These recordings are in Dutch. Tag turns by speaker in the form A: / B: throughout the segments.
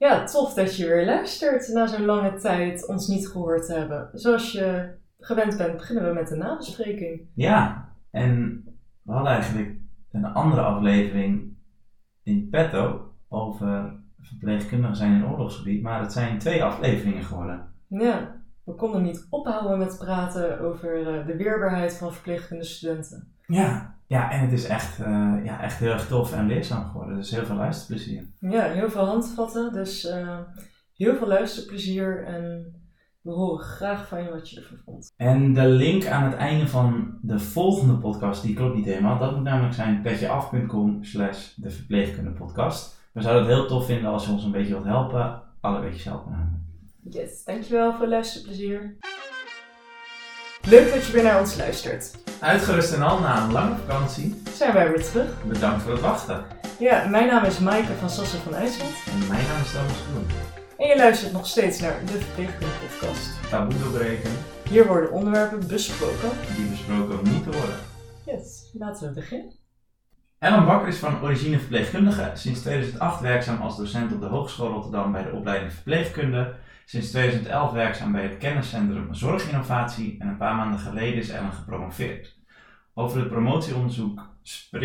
A: Ja, tof dat je weer luistert na zo'n lange tijd ons niet gehoord te hebben. Zoals je gewend bent, beginnen we met de nabespreking.
B: Ja, en we hadden eigenlijk een andere aflevering in petto over verpleegkundigen zijn in oorlogsgebied, maar het zijn 2 afleveringen geworden.
A: Ja, we konden niet ophouden met praten over de weerbaarheid van verpleegkundestudenten.
B: Ja, en het is echt heel erg tof en leerzaam geworden, dus heel veel luisterplezier.
A: Ja, heel veel handvatten, dus heel veel luisterplezier en we horen graag van je wat je ervan vond.
B: En de link aan het einde van de volgende podcast, die klopt niet helemaal, dat moet namelijk zijn petjeaf.com/deverpleegkundepodcast. We zouden het heel tof vinden als je ons een beetje wilt helpen, alle beetjes helpen.
A: Yes, dankjewel voor het luisterplezier. Leuk dat je weer naar ons luistert.
B: Uitgerust en al na een lange vakantie,
A: Zijn wij weer terug.
B: bedankt voor het wachten.
A: Ja, mijn naam is Maaike van Sassen van IJsland.
B: En mijn naam is Thomas Groen.
A: En je luistert nog steeds naar de Verpleegkunde-podcast.
B: Taboe doorbreken,
A: Hier worden onderwerpen besproken.
B: die besproken moeten worden.
A: Yes, laten we beginnen.
B: Ellen Bakker is van origine verpleegkundige, sinds 2008 werkzaam als docent op de Hogeschool Rotterdam bij de opleiding verpleegkunde. Sinds 2011 werkzaam bij het kenniscentrum Zorginnovatie en een paar maanden geleden is Ellen gepromoveerd. Over het promotieonderzoek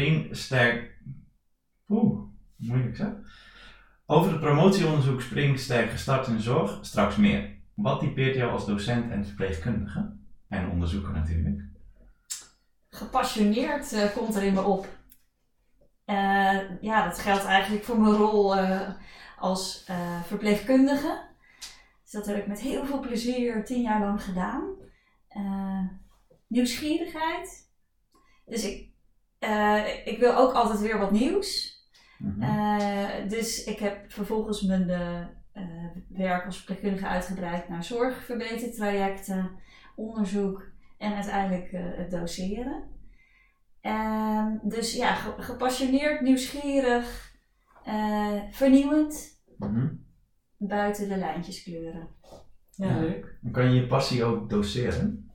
B: Spring sterk gestart in de zorg, straks meer. Wat typeert jou als docent en verpleegkundige? En onderzoeker natuurlijk.
C: Gepassioneerd komt er in me op. Dat geldt eigenlijk voor mijn rol als verpleegkundige. Dus dat heb ik met heel veel plezier 10 jaar lang gedaan. Nieuwsgierigheid. Dus ik wil ook altijd weer wat nieuws. Dus ik heb vervolgens mijn werk als verpleegkundige uitgebreid naar zorgverbetertrajecten, onderzoek en uiteindelijk het doseren. Dus ja, gepassioneerd, nieuwsgierig, vernieuwend, buiten de lijntjes kleuren.
A: Ja, leuk.
B: En kan je je passie ook doseren?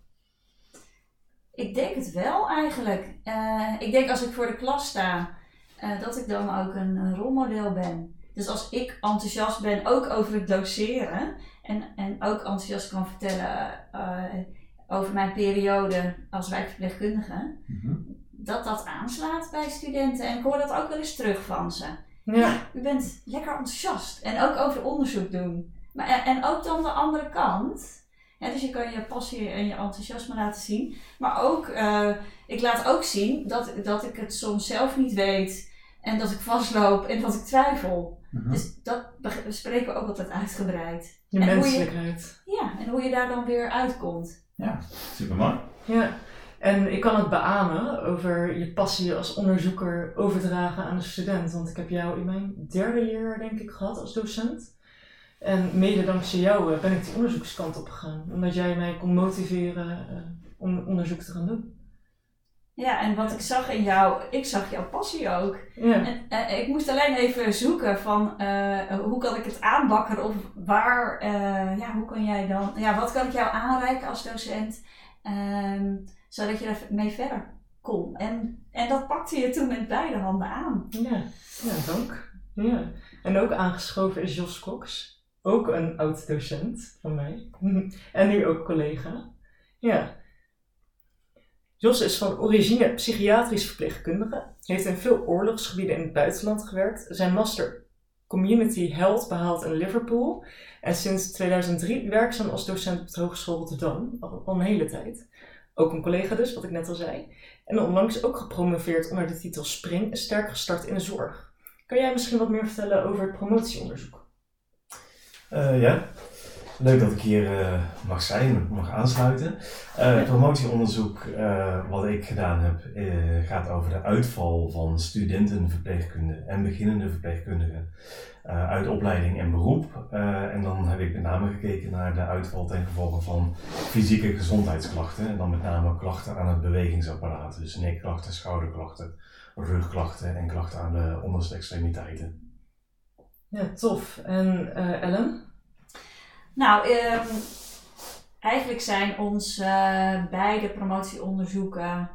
C: Ik denk het wel eigenlijk. Ik denk als ik voor de klas sta, dat ik dan ook een rolmodel ben. Dus als ik enthousiast ben, ook over het doseren en ook enthousiast kan vertellen over mijn periode als wijkverpleegkundige, dat aanslaat bij studenten. En ik hoor dat ook wel eens terug van ze. Ja, u bent lekker enthousiast. En ook over onderzoek doen. En ook dan de andere kant. Ja, dus je kan je passie en je enthousiasme laten zien. Maar ook, ik laat ook zien dat ik het soms zelf niet weet. En dat ik vastloop en dat ik twijfel. Dus dat bespreken we ook altijd uitgebreid.
A: Je menselijkheid.
C: En hoe je daar dan weer uitkomt.
B: Ja, supermooi.
A: Ja, en ik kan het beamen over je passie als onderzoeker overdragen aan de student. Want ik heb jou in mijn 3e jaar denk ik gehad als docent. En mede dankzij jou ben ik die onderzoekskant op gegaan. Omdat jij mij kon motiveren om onderzoek te gaan doen.
C: Ja, en wat ik zag in jou, ik zag jouw passie ook.
A: Ja.
C: En ik moest alleen even zoeken van hoe kan ik het aanbakken of waar, hoe kan jij dan, wat kan ik jou aanreiken als docent, zodat je ermee verder kon. En dat pakte je toen met beide handen aan.
A: Ja, dank. Ja. En ook aangeschoven is Jos Cox. Ook een oud docent van mij. En nu ook collega. Ja. Jos is van origine psychiatrisch verpleegkundige. Heeft in veel oorlogsgebieden in het buitenland gewerkt. Zijn master Community Health behaald in Liverpool. En sinds 2003 werkzaam als docent op de Hogeschool Rotterdam. Al een hele tijd. Ook een collega dus, wat ik net al zei. En onlangs ook gepromoveerd onder de titel Spring, sterk gestart in de zorg. Kan jij misschien wat meer vertellen over het promotieonderzoek?
D: Ja, leuk dat ik hier mag zijn, mag aansluiten. Het promotieonderzoek wat ik gedaan heb gaat over de uitval van studentenverpleegkunde en beginnende verpleegkundigen uit opleiding en beroep. En dan heb ik met name gekeken naar de uitval ten gevolge van fysieke gezondheidsklachten. En dan met name klachten aan het bewegingsapparaat. Dus nekklachten, schouderklachten, rugklachten en klachten aan de onderste extremiteiten.
A: Ja, tof. En Ellen?
C: Nou, eigenlijk zijn ons beide promotieonderzoeken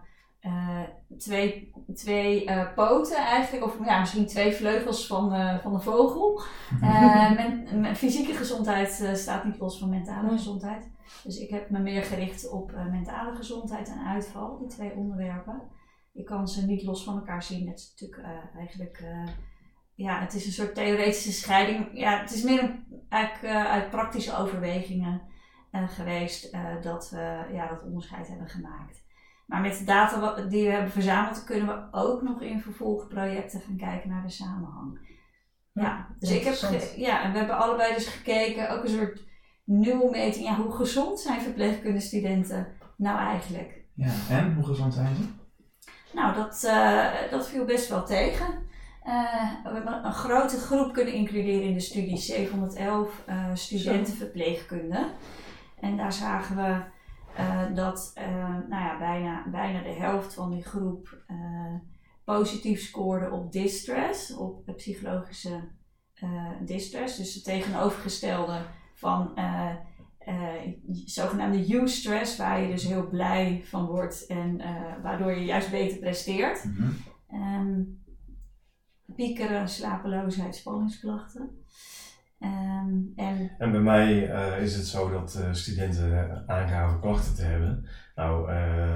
C: twee poten eigenlijk, of ja, misschien 2 vleugels van een vogel. Fysieke gezondheid staat niet los van mentale gezondheid. Dus ik heb me meer gericht op mentale gezondheid en uitval, die 2 onderwerpen. Je kan ze niet los van elkaar zien. Het is natuurlijk eigenlijk, het is een soort theoretische scheiding. Ja, het is meer uit praktische overwegingen geweest dat we dat onderscheid hebben gemaakt. Maar met de data die we hebben verzameld, kunnen we ook nog in vervolgprojecten gaan kijken naar de samenhang. Ja, dus en we hebben allebei dus gekeken, ook een soort nulmeting. Ja, hoe gezond zijn verpleegkundestudenten nou eigenlijk?
B: Ja, en hoe gezond zijn ze?
C: Nou, dat viel best wel tegen. We hebben een grote groep kunnen includeren in de studie, 711 studenten verpleegkunde. En daar zagen we dat bijna de helft van die groep positief scoorde op distress, op psychologische distress. Dus het tegenovergestelde van zogenaamde eustress, waar je dus heel blij van wordt en waardoor je juist beter presteert. Mm-hmm. Piekeren, slapeloosheid, spanningsklachten.
D: En bij mij is het zo dat studenten aangaven klachten te hebben. Nou,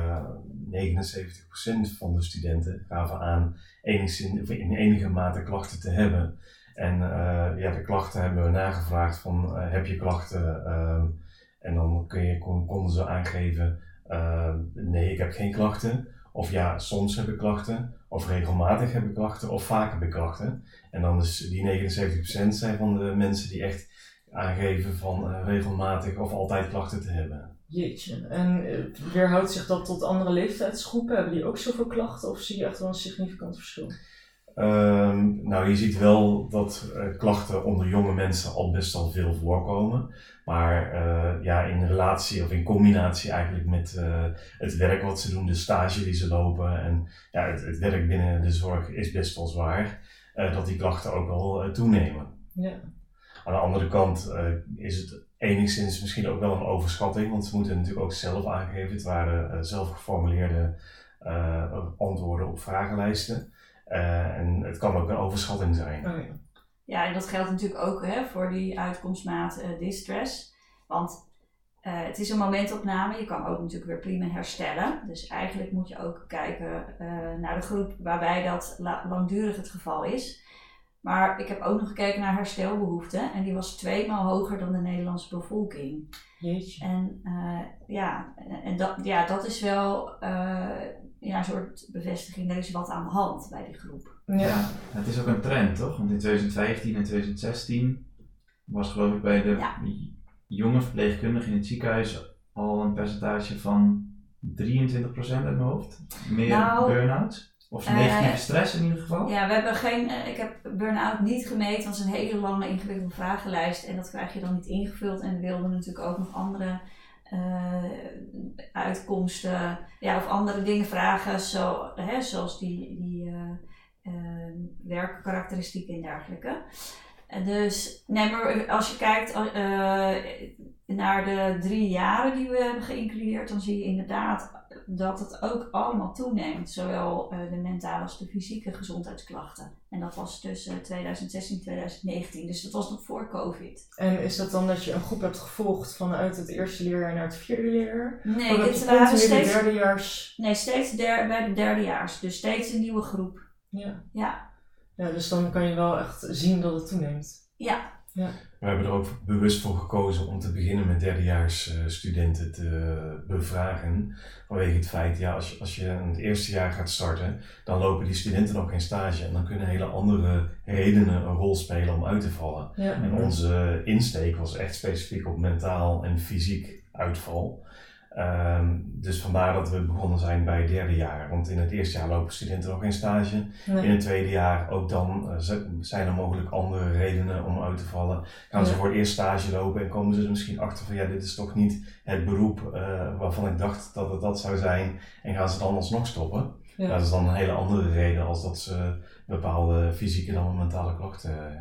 D: 79% van de studenten gaven aan in enige mate klachten te hebben. En de klachten hebben we nagevraagd van heb je klachten? En dan konden ze aangeven nee, ik heb geen klachten. Of ja, soms heb ik klachten. Of regelmatig heb ik klachten. Of vaak heb ik klachten. En dan is die 79% zijn van de mensen die echt aangeven van regelmatig of altijd klachten te hebben.
A: Jeetje. En weerhoudt zich dat tot andere leeftijdsgroepen? Hebben die ook zoveel klachten of zie je echt wel een significant verschil?
D: Nou, je ziet wel dat klachten onder jonge mensen al best wel veel voorkomen. Maar in relatie of in combinatie eigenlijk met het werk wat ze doen, de stage die ze lopen en het werk binnen de zorg is best wel zwaar. Dat die klachten ook wel toenemen.
A: Ja.
D: Aan de andere kant is het enigszins misschien ook wel een overschatting, want ze moeten natuurlijk ook zelf aangeven. Het waren zelf geformuleerde antwoorden op vragenlijsten. En het kan ook een overschatting zijn.
A: Oh, ja.
C: Ja, en dat geldt natuurlijk ook voor die uitkomstmaat distress. Want het is een momentopname, je kan ook natuurlijk weer prima herstellen. Dus eigenlijk moet je ook kijken naar de groep waarbij dat langdurig het geval is. Maar ik heb ook nog gekeken naar herstelbehoeften en die was 2 maal hoger dan de Nederlandse bevolking.
A: Jeetje.
C: En dat is wel een soort bevestiging, er is wat aan de hand bij die groep.
B: Ja, het is ook een trend toch? Want in 2015 en 2016 was geloof ik bij de jonge verpleegkundigen in het ziekenhuis al een percentage van 23% uit mijn hoofd. Meer burn-outs. Of negatieve stress in ieder geval?
C: Ja, we hebben ik heb burn-out niet gemeten, want het is een hele lange ingewikkelde vragenlijst en dat krijg je dan niet ingevuld. En we wilden natuurlijk ook nog andere uitkomsten of andere dingen vragen, zoals die werkkarakteristieken en dergelijke. Dus, nee, maar als je kijkt naar de 3 jaren die we hebben geïncludeerd, dan zie je inderdaad dat het ook allemaal toeneemt. Zowel de mentale als de fysieke gezondheidsklachten. En dat was tussen 2016 en 2019, dus dat was nog voor COVID.
A: En is dat dan dat je een groep hebt gevolgd vanuit het eerste leerjaar naar het 4e leerjaar?
C: Nee, dit waren steeds
A: derdejaars.
C: Nee, steeds bij de derdejaars. Dus steeds een nieuwe groep.
A: Ja, dus dan kan je wel echt zien dat het toeneemt.
C: Ja.
D: We hebben er ook bewust voor gekozen om te beginnen met derdejaars studenten te bevragen. Vanwege het feit, als je in het eerste jaar gaat starten, dan lopen die studenten nog geen stage. En dan kunnen hele andere redenen een rol spelen om uit te vallen. Ja. En onze insteek was echt specifiek op mentaal en fysiek uitval. Dus vandaar dat we begonnen zijn bij het 3e jaar. Want in het eerste jaar lopen studenten nog geen stage. Nee. In het 2e jaar ook dan zijn er mogelijk andere redenen om uit te vallen. Gaan ze voor het eerst stage lopen en komen ze er misschien achter van dit is toch niet het beroep waarvan ik dacht dat het dat zou zijn. En gaan ze dan alsnog stoppen. Ja. Dat is dan een hele andere reden als dat ze bepaalde fysieke dan mentale klachten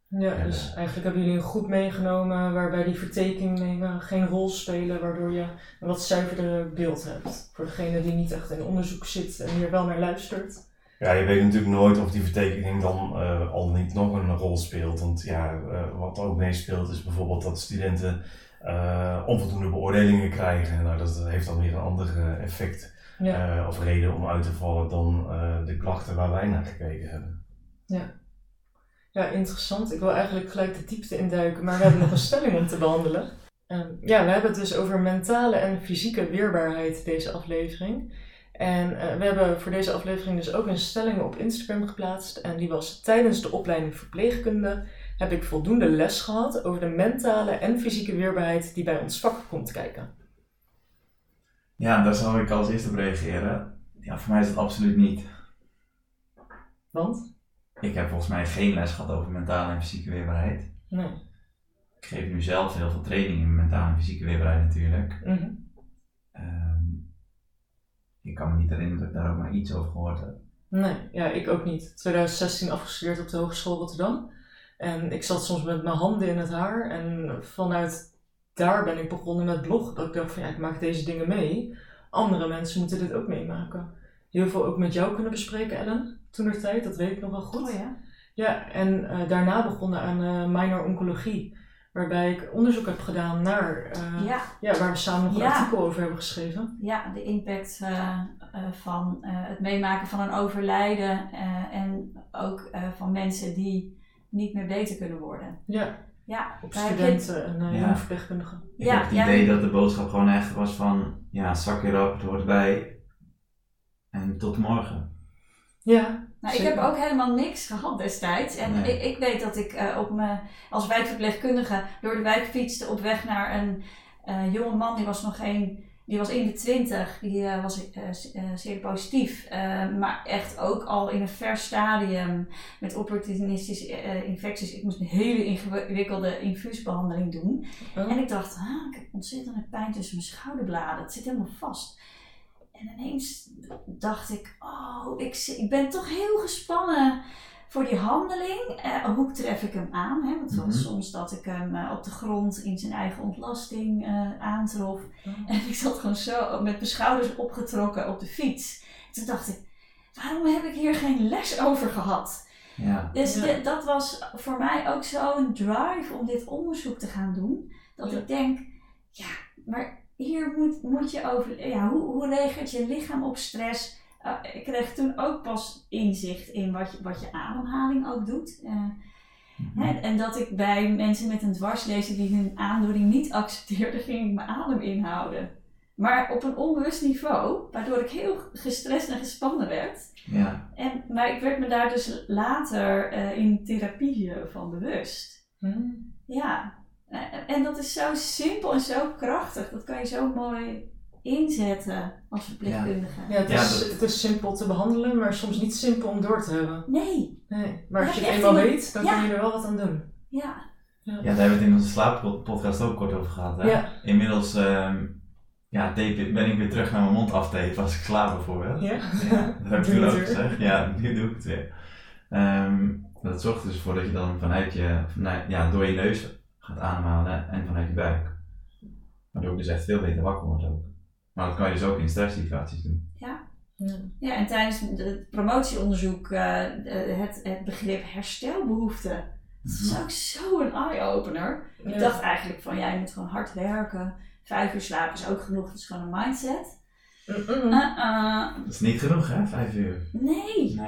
A: Ja,
D: En,
A: dus eigenlijk hebben jullie een groep meegenomen waarbij die vertekeningen geen rol spelen, waardoor je een wat zuiverder beeld hebt. Voor degene die niet echt in onderzoek zit en hier wel naar luistert.
D: Ja, je weet natuurlijk nooit of die vertekening dan al niet nog een rol speelt. Want ja, wat ook meespeelt is bijvoorbeeld dat studenten onvoldoende beoordelingen krijgen. Nou, dat heeft dan weer een ander effect of reden om uit te vallen dan de klachten waar wij naar gekeken hebben.
A: Ja, interessant. Ik wil eigenlijk gelijk de diepte induiken, maar we hebben nog een stelling om te behandelen. We hebben het dus over mentale en fysieke weerbaarheid deze aflevering. En we hebben voor deze aflevering dus ook een stelling op Instagram geplaatst. En die was: tijdens de opleiding verpleegkunde heb ik voldoende les gehad over de mentale en fysieke weerbaarheid die bij ons vak komt kijken.
B: Ja, daar zal ik als eerste op reageren. Ja, voor mij is het absoluut niet.
A: Want?
B: Ik heb volgens mij geen les gehad over mentale en fysieke weerbaarheid.
A: Nee.
B: Ik geef nu zelf heel veel training in mentale en fysieke weerbaarheid natuurlijk.
A: Mm-hmm.
B: Ik kan me niet herinneren dat ik daar ook maar iets over gehoord heb.
A: Nee, ja, ik ook niet. 2016 afgestudeerd op de Hogeschool Rotterdam. En ik zat soms met mijn handen in het haar. En vanuit daar ben ik begonnen met bloggen. Dat ik dacht van ja, ik maak deze dingen mee. Andere mensen moeten dit ook meemaken. Heel veel ook met jou kunnen bespreken, Ellen. Toentertijd, dat weet ik nog wel goed.
C: Oh ja?
A: Ja, en daarna begonnen aan minor oncologie. Waarbij ik onderzoek heb gedaan naar, waar we samen nog een artikel over hebben geschreven.
C: Ja, de impact van het meemaken van een overlijden en ook van mensen die niet meer beter kunnen worden.
A: Ja, op studenten en jonge verpleegkundigen.
B: Ik heb het idee dat de boodschap gewoon echt was van, ja, zak je erop, het hoort erbij. En tot morgen.
A: Ja.
C: Nou, ik heb ook helemaal niks gehad destijds. En ik weet dat ik als wijkverpleegkundige door de wijk fietste op weg naar een jonge man. Die was in de 20. Die was zeer positief. Maar echt ook al in een ver stadium met opportunistische infecties. Ik moest een hele ingewikkelde infuusbehandeling doen. En ik dacht, ik heb ontzettende pijn tussen mijn schouderbladen. Het zit helemaal vast. En ineens dacht ik, ik ben toch heel gespannen voor die handeling. Hoe tref ik hem aan? Hè? Want het was soms dat ik hem op de grond in zijn eigen ontlasting aantrof. En ik zat gewoon zo met mijn schouders opgetrokken op de fiets. En toen dacht ik, waarom heb ik hier geen les over gehad?
B: Ja.
C: Dus dat was voor mij ook zo'n drive om dit onderzoek te gaan doen. Dat ik denk, maar hier moet je over, hoe reageert je lichaam op stress? Ik kreeg toen ook pas inzicht in wat je ademhaling ook doet. En dat ik bij mensen met een dwarslezen die hun aandoening niet accepteerden, ging ik mijn adem inhouden. Maar op een onbewust niveau, waardoor ik heel gestrest en gespannen werd.
B: Ja.
C: Maar ik werd me daar dus later in therapie van bewust. Ja. En dat is zo simpel en zo krachtig. Dat kan je zo mooi inzetten als verpleegkundige.
A: Ja, het is simpel te behandelen, maar soms niet simpel om door te hebben.
C: Nee.
A: Maar als je het eenmaal weet, dan kan je er wel wat aan doen.
C: Ja,
B: daar hebben we het in onze slaappodcast ook kort over gehad. Hè? Ja. Inmiddels ben ik weer terug naar mijn mond aftapen als ik slaap bijvoorbeeld.
A: Ja.
B: Dat heb ik toen ook gezegd. Ja, nu doe ik het weer. Dat zorgt dus voor dat je dan door je neus gaat ademhalen en vanuit je buik. Waardoor ik dus echt veel beter wakker word ook. Maar dat kan je dus ook in stresssituaties doen.
C: Ja, en tijdens het promotieonderzoek het begrip herstelbehoefte. Dat is ook zo'n eye-opener. Ja. Ik dacht eigenlijk van, je moet gewoon hard werken. 5 uur slapen is ook genoeg, dat is gewoon een mindset.
B: Dat is niet genoeg hè, 5 uur?
C: Nee,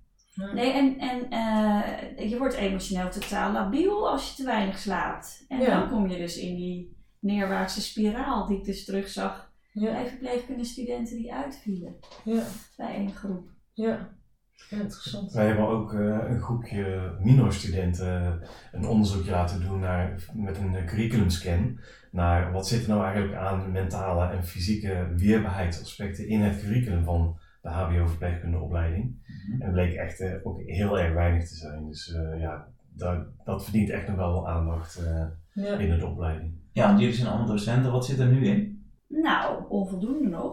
C: en je wordt emotioneel totaal labiel als je te weinig slaapt. En dan kom je dus in die neerwaartse spiraal die ik dus terugzag bij verpleegkundestudenten die uitvielen bij één groep.
A: Ja, interessant.
D: Wij hebben ook een groepje minor-studenten een onderzoekje laten doen met een curriculumscan naar wat zit er nou eigenlijk aan mentale en fysieke weerbaarheidsaspecten in het curriculum van de HBO-verpleegkundeopleiding. En dat bleek echt ook heel erg weinig te zijn. Dus dat verdient echt nog wel aandacht binnen de opleiding.
B: Ja, want jullie zijn allemaal docenten. Wat zit er nu in?
C: Nou, onvoldoende nog.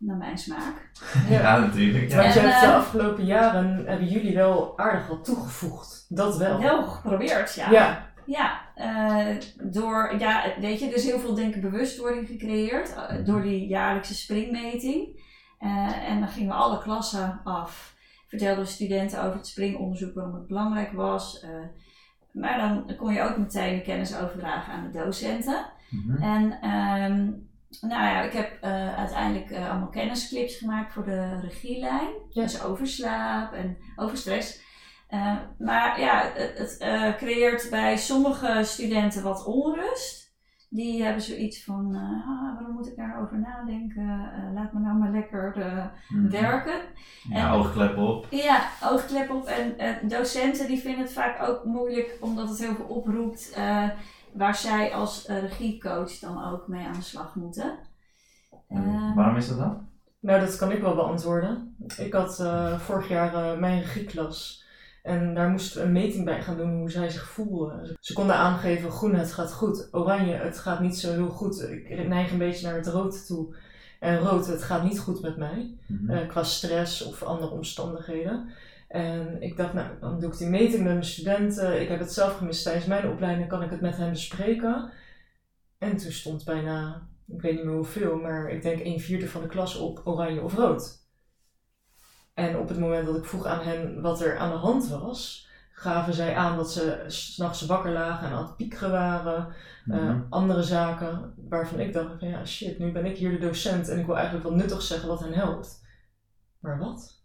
C: naar mijn smaak.
B: Ja, natuurlijk. Ja.
A: Want je
C: En,
A: hebt de afgelopen jaren, hebben jullie wel aardig wat toegevoegd. Dat wel.
C: Wel geprobeerd, ja.
A: Ja.
C: Ja, weet je, er is heel veel bewustwording gecreëerd door die jaarlijkse springmeting. En dan gingen we alle klassen af. Vertelden we studenten over het springonderzoek, waarom het belangrijk was. Maar dan kon je ook meteen de kennis overdragen aan de docenten.
B: Mhm.
C: En ik heb uiteindelijk allemaal kennisclips gemaakt voor de regielijn.
A: Ja.
C: Dus over slaap en over stress. Maar ja, het creëert bij sommige studenten wat onrust. Die hebben zoiets van, waarom moet ik daarover nadenken? Laat me nou maar lekker werken.
B: Ja, oogklep op.
C: Ja, oogklep op. En docenten die vinden het vaak ook moeilijk omdat het heel veel oproept waar zij als regiecoach dan ook mee aan de slag moeten.
B: Waarom is dat dan?
A: Nou, dat kan ik wel beantwoorden. Ik had vorig jaar mijn regieklas. En daar moesten we een meting bij gaan doen hoe zij zich voelden. Ze konden aangeven, groen het gaat goed, oranje het gaat niet zo heel goed. Ik neig een beetje naar het rood toe. En rood het gaat niet goed met mij. Qua stress of andere omstandigheden. En ik dacht, nou dan doe ik die meting met mijn studenten. Ik heb het zelf gemist tijdens mijn opleiding, kan ik het met hen bespreken. En toen stond bijna, ik weet niet meer hoeveel, maar ik denk 1/4 van de klas op oranje of rood. En op het moment dat ik vroeg aan hen wat er aan de hand was, gaven zij aan dat ze 's nachts wakker lagen en aan het piekeren waren. Andere zaken waarvan ik dacht van ja shit, nu ben ik hier de docent en ik wil eigenlijk wel nuttig zeggen wat hen helpt. Maar wat?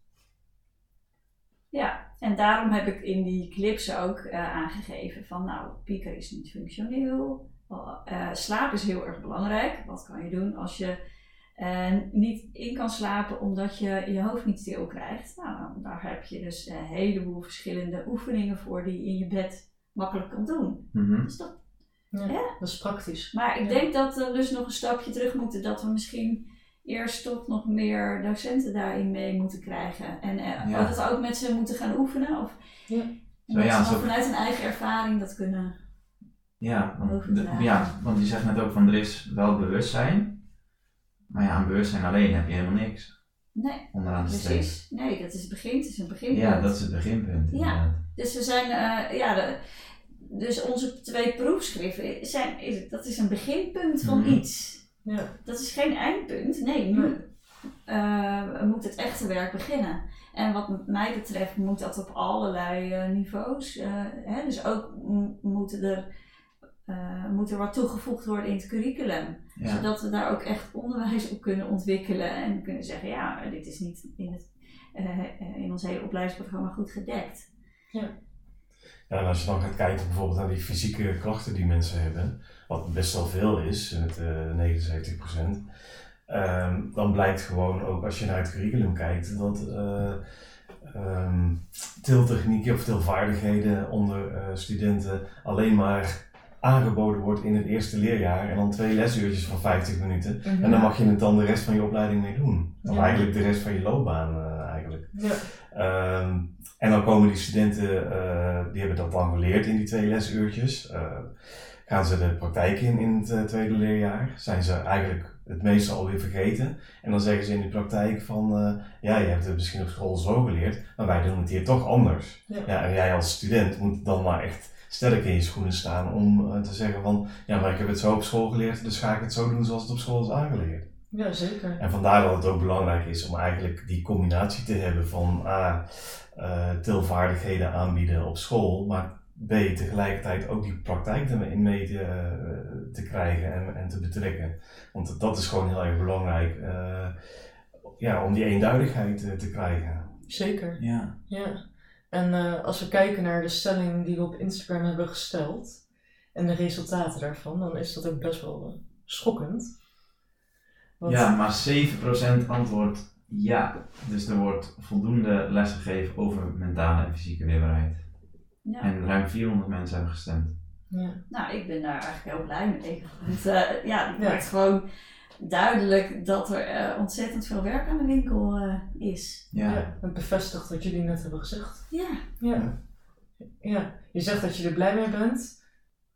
C: Ja, en daarom heb ik in die clips ook aangegeven van nou, piekeren is niet functioneel. Slaap is heel erg belangrijk. Wat kan je doen als je niet in kan slapen omdat je je hoofd niet stil krijgt? Nou, daar heb je dus een heleboel verschillende oefeningen voor die je in je bed makkelijk kan doen. Dus dat,
A: dat is praktisch.
C: Maar ik denk dat we dus nog een stapje terug moeten, dat we misschien eerst toch nog meer docenten daarin mee moeten krijgen. En dat ook met ze moeten gaan oefenen. Of dat ze dan vanuit hun eigen ervaring dat kunnen overdragen.
B: Want je zegt net ook van er is wel bewustzijn. Maar ja, aan bewustzijn alleen heb je helemaal niks.
C: Nee,
B: onderaan de streep.
C: Precies. Nee, dat is het begin. Het is een beginpunt.
B: Ja, dat is het beginpunt.
C: Ja, dus we zijn, dus onze 2 proefschriften dat is een beginpunt van iets.
A: Ja.
C: Dat is geen eindpunt. Nee, nu moet het echte werk beginnen. En wat mij betreft moet dat op allerlei niveaus. Dus ook moet er wat toegevoegd worden in het curriculum.
B: Ja. Zodat
C: we daar ook echt onderwijs op kunnen ontwikkelen. En kunnen zeggen, ja, dit is niet in ons hele opleidingsprogramma goed gedekt.
D: Ja, en als je dan gaat kijken bijvoorbeeld naar die fysieke klachten die mensen hebben, wat best wel veel is, met 79%, dan blijkt gewoon ook als je naar het curriculum kijkt dat tiltechnieken of tilvaardigheden onder studenten alleen maar aangeboden wordt in het eerste leerjaar en dan 2 lesuurtjes van 50 minuten. En dan mag je het dan de rest van je opleiding mee doen. Of eigenlijk de rest van je loopbaan eigenlijk. Ja. En dan komen die studenten, die hebben dat dan geleerd in die 2 lesuurtjes. Gaan ze de praktijk in het tweede leerjaar, zijn ze eigenlijk het meeste alweer vergeten. En dan zeggen ze in de praktijk van, je hebt het misschien op school zo geleerd, maar wij doen het hier toch anders. Ja, en jij als student moet dan maar echt sterk in je schoenen staan om te zeggen van, ja, maar ik heb het zo op school geleerd, dus ga ik het zo doen zoals het op school is aangeleerd.
A: Ja, zeker.
D: En vandaar dat het ook belangrijk is om eigenlijk die combinatie te hebben van tilvaardigheden aanbieden op school, maar B, tegelijkertijd ook die praktijk ermee mee te krijgen en te betrekken. Want dat is gewoon heel erg belangrijk om die eenduidigheid te krijgen.
A: Zeker.
B: Ja.
A: En als we kijken naar de stelling die we op Instagram hebben gesteld en de resultaten daarvan, dan is dat ook best wel schokkend. Want...
B: Ja, maar 7% antwoordt ja. Dus er wordt voldoende les gegeven over mentale en fysieke weerbaarheid. Ja. En ruim 400 mensen hebben gestemd.
C: Ja. Nou, ik ben daar eigenlijk heel blij mee. Want het maakt gewoon duidelijk dat er ontzettend veel werk aan de winkel is.
A: Ja, het bevestigt wat jullie net hebben gezegd. Ja. Je zegt dat je er blij mee bent,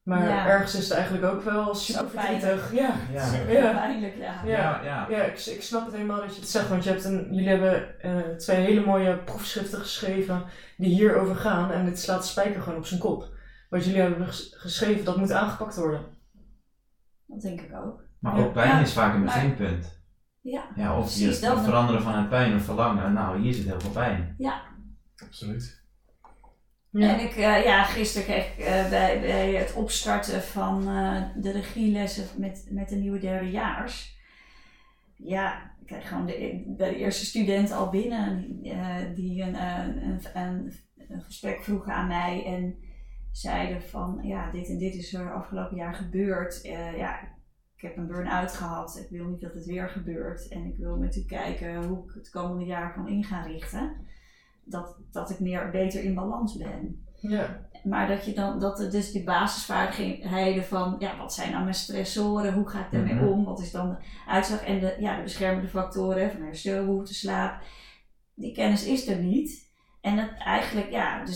A: Maar ergens is het eigenlijk ook wel super verdrietig. Ja.
C: Pijnlijk,
A: Ja, ik snap het helemaal dat je het zegt, want jullie hebben 2 hele mooie proefschriften geschreven die hierover gaan en dit slaat de spijker gewoon op zijn kop. Wat jullie hebben geschreven, dat moet aangepakt worden.
C: Dat denk ik ook.
B: Maar ook pijn is vaak een beginpunt.
C: Ja,
B: of je het veranderen van het pijn of verlangen. Nou, hier zit heel veel pijn.
C: Ja.
D: Absoluut.
C: Ja. En ik, gisteren kreeg ik bij het opstarten van de regielessen met de nieuwe derdejaars. Ja, ik kreeg gewoon bij de eerste student al binnen die een gesprek vroegen aan mij en zeiden van ja, dit en dit is er afgelopen jaar gebeurd. Ik heb een burn-out gehad, ik wil niet dat het weer gebeurt en ik wil met u kijken hoe ik het komende jaar kan in gaan richten. Dat ik beter in balans ben.
A: Ja.
C: Maar dat er dus die basisvaardigheden van wat zijn nou mijn stressoren, hoe ga ik daarmee om, wat is dan de uitslag en de beschermende factoren van herstelbehoefte, slaap, die kennis is er niet. En dat eigenlijk,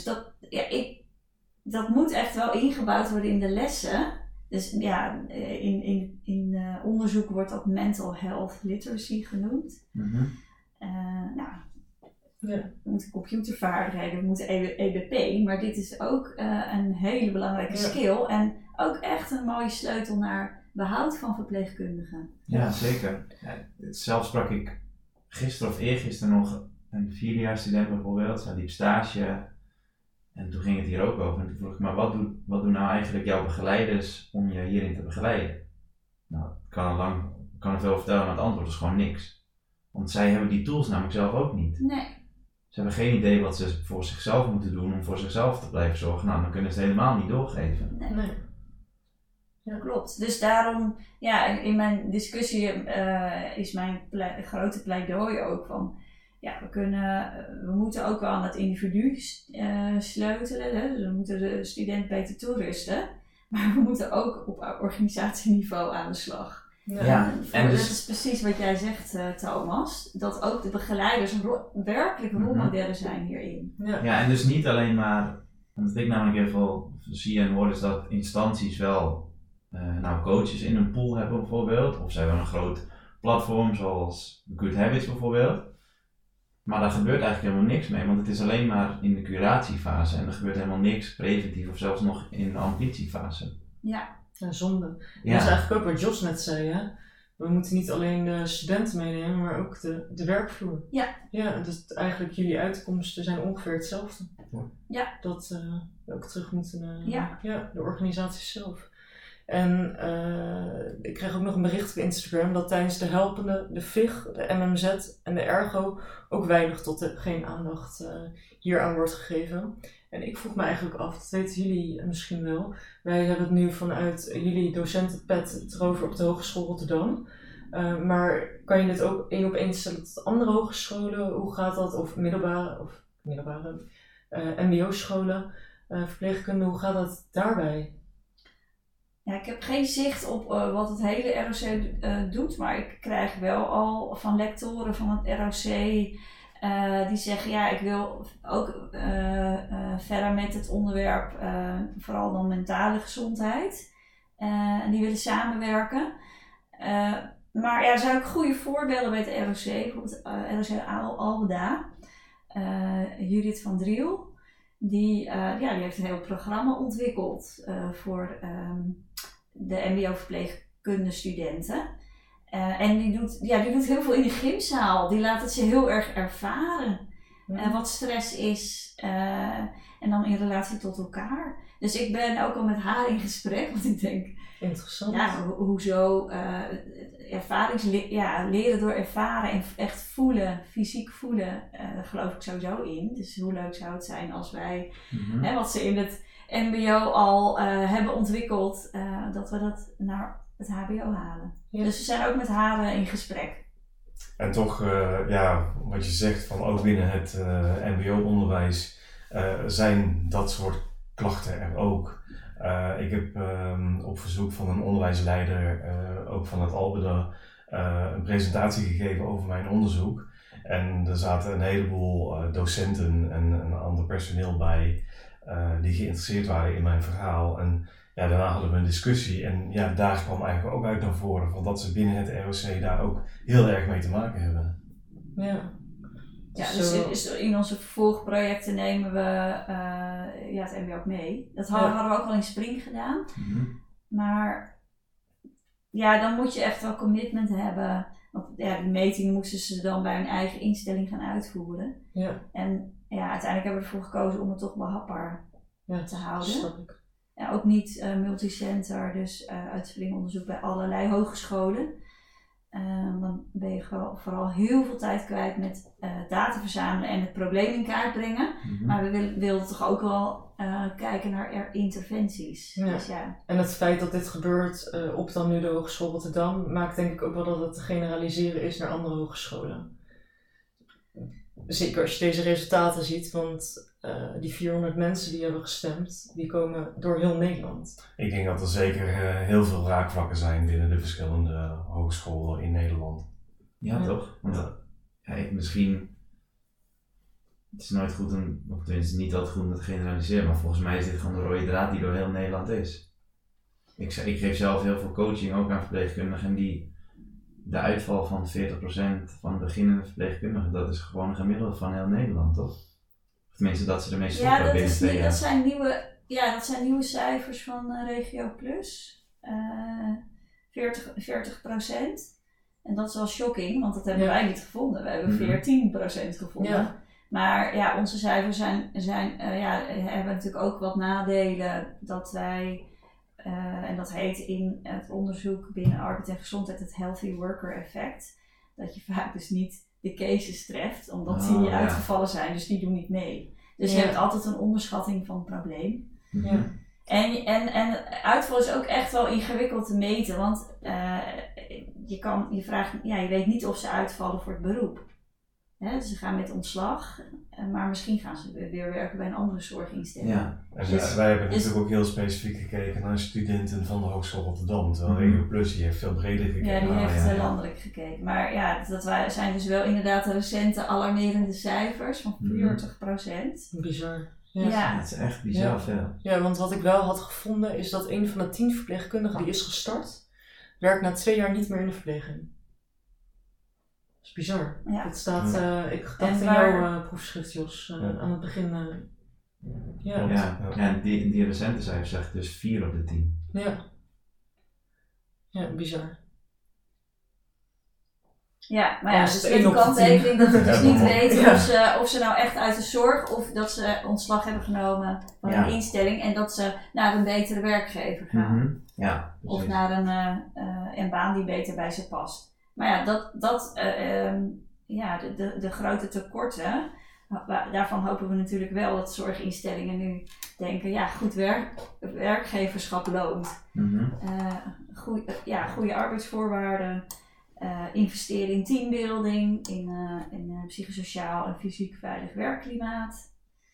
C: dat moet echt wel ingebouwd worden in de lessen. Dus in onderzoek wordt dat mental health literacy genoemd. We moeten computervaardigheden, we moeten EBP, maar dit is ook een hele belangrijke skill en ook echt een mooie sleutel naar behoud van verpleegkundigen.
B: Ja, zeker. Ja, zelf sprak ik gisteren of eergisteren nog een 4-jaar-student bijvoorbeeld, die liep stage en toen ging het hier ook over en toen vroeg ik, maar wat doen nou eigenlijk jouw begeleiders om je hierin te begeleiden? Nou, ik kan er veel vertellen, maar het antwoord is gewoon niks. Want zij hebben die tools namelijk zelf ook niet.
C: Nee.
B: Ze hebben geen idee wat ze voor zichzelf moeten doen om voor zichzelf te blijven zorgen. Nou, dan kunnen ze het helemaal niet doorgeven.
C: Nee. Ja, klopt. Dus daarom, in mijn discussie is mijn grote pleidooi ook van, we moeten ook wel aan het individu sleutelen. Hè? Dus we moeten de student beter toerusten. Maar we moeten ook op organisatieniveau aan de slag. Dat is precies wat jij zegt, Thomas. Dat ook de begeleiders werkelijk rolmodellen zijn hierin.
B: Ja, en dus niet alleen maar, want wat ik namelijk heel veel zie en hoor is dat instanties wel coaches in hun pool hebben bijvoorbeeld. Of ze hebben een groot platform zoals Good Habits bijvoorbeeld. Maar daar gebeurt eigenlijk helemaal niks mee, want het is alleen maar in de curatiefase en er gebeurt helemaal niks preventief of zelfs nog in de ambitiefase.
C: Ja.
A: Zonde. Dat is eigenlijk ook wat Jos net zei, hè? We moeten niet alleen de studenten meenemen, maar ook de werkvloer. Ja, dus eigenlijk jullie uitkomsten zijn ongeveer hetzelfde.
C: Ja.
A: Dat we ook terug moeten naar de organisatie zelf. En ik kreeg ook nog een bericht op Instagram dat tijdens de helpende, de VIG, de MMZ en de Ergo ook weinig tot geen aandacht hieraan wordt gegeven. En ik vroeg me eigenlijk af, dat weten jullie misschien wel. Wij hebben het nu vanuit jullie docentenpet erover op de Hogeschool Rotterdam. Maar kan je dit ook 1 op 1 stellen tot andere hogescholen? Hoe gaat dat? Of middelbare mbo-scholen, verpleegkunde, hoe gaat dat daarbij?
C: Ja, ik heb geen zicht op wat het hele ROC doet, maar ik krijg wel al van lectoren van het ROC die zeggen, ik wil ook verder met het onderwerp, vooral dan mentale gezondheid. En die willen samenwerken. Maar er zijn ook goede voorbeelden bij het ROC, bijvoorbeeld ROC Albeda, Judith van Driel. Die heeft een heel programma ontwikkeld voor de mbo-verpleegkundestudenten. En die doet heel veel in de gymzaal. Die laat het ze heel erg ervaren. Wat stress is. En dan in relatie tot elkaar. Dus ik ben ook al met haar in gesprek. Want ik denk,
A: interessant.
C: Hoezo leren door ervaren en echt voelen, fysiek voelen, daar geloof ik sowieso in. Dus hoe leuk zou het zijn als wij, wat ze in het mbo al hebben ontwikkeld, dat we dat naar het hbo halen. Ja. Dus we zijn ook met haar in gesprek.
D: En toch, wat je zegt, van ook binnen het mbo-onderwijs zijn dat soort klachten er ook. Ik heb op verzoek van een onderwijsleider, ook van het Albeda, een presentatie gegeven over mijn onderzoek. En er zaten een heleboel docenten en ander personeel bij die geïnteresseerd waren in mijn verhaal. En daarna hadden we een discussie en daar kwam eigenlijk ook uit naar voren van dat ze binnen het ROC daar ook heel erg mee te maken hebben.
A: Ja.
C: Ja, dus in onze vervolgprojecten nemen we het MBO ook mee. Dat hadden we ook al in Spring gedaan.
B: Mm-hmm.
C: Maar dan moet je echt wel commitment hebben. Want die meting moesten ze dan bij hun eigen instelling gaan uitvoeren.
A: Ja.
C: En uiteindelijk hebben we ervoor gekozen om het toch behapbaar te houden.
A: Snap ik.
C: Ja, ook niet multicenter, dus uitspringonderzoek bij allerlei hogescholen. Dan ben je vooral heel veel tijd kwijt met data verzamelen en het probleem in kaart brengen.
B: Mm-hmm.
C: Maar we wilden toch ook wel kijken naar interventies.
A: Ja.
C: Dus
A: En het feit dat dit gebeurt op dan nu de Hogeschool Rotterdam maakt denk ik ook wel dat het te generaliseren is naar andere hogescholen. Zeker als je deze resultaten ziet, want die 400 mensen die hebben gestemd, die komen door heel Nederland.
D: Ik denk dat er zeker heel veel raakvlakken zijn binnen de verschillende hogescholen in Nederland.
B: Ja, toch? Want misschien, het is nooit goed of tenminste niet altijd goed om te generaliseren, maar volgens mij is dit gewoon de rode draad die door heel Nederland is. Ik geef zelf heel veel coaching ook aan verpleegkundigen en de uitval van 40% van beginnende verpleegkundigen, dat is gewoon een gemiddelde van heel Nederland, toch? Of tenminste dat ze ermee stoppen binnen 2 jaar.
C: Dat zijn nieuwe cijfers van Regio Plus. 40%. En dat is wel shocking, want dat hebben wij niet gevonden. We hebben 14% gevonden. Ja. Maar onze cijfers hebben natuurlijk ook wat nadelen dat wij, en dat heet in het onderzoek binnen arbeid en gezondheid het healthy worker effect. Dat je vaak dus niet de cases treft, omdat die niet uitgevallen zijn, dus die doen niet mee. Dus je hebt altijd een onderschatting van het probleem.
A: Ja.
C: En uitval is ook echt wel ingewikkeld te meten, want je weet niet of ze uitvallen voor het beroep. Dus ze gaan met ontslag, maar misschien gaan ze weer werken bij een andere zorginstelling.
B: Ja.
D: En wij hebben natuurlijk ook heel specifiek gekeken naar studenten van de Hogeschool Rotterdam, terwijl Regio Plus die heeft veel breder gekeken.
C: Ja, die heeft landelijk gekeken. Maar dat zijn dus wel inderdaad de recente alarmerende cijfers van 40%.
A: Bizar.
C: Ja.
B: Het is echt bizar veel.
A: Ja, want wat ik wel had gevonden is dat een van de 10 verpleegkundigen die is gestart, werkt na 2 jaar niet meer in de verpleging. Dat is bizar.
C: Ja.
A: Dat staat, ik dacht in jouw proefschrift, Jos, aan het begin.
B: En die recente cijfers zegt dus 4 op de 10.
A: Ja, bizar.
C: Ja, maar dus met de kanttekening dat we dus niet weten of ze nou echt uit de zorg of dat ze ontslag hebben genomen van een instelling en dat ze naar een betere werkgever gaan.
B: Mm-hmm. Ja,
C: of naar een baan die beter bij ze past. Maar de grote tekorten, daarvan hopen we natuurlijk wel dat zorginstellingen nu denken, goed werkgeverschap loont.
B: Mm-hmm.
C: Goede arbeidsvoorwaarden. Investeren in teambuilding, in psychosociaal en fysiek veilig werkklimaat.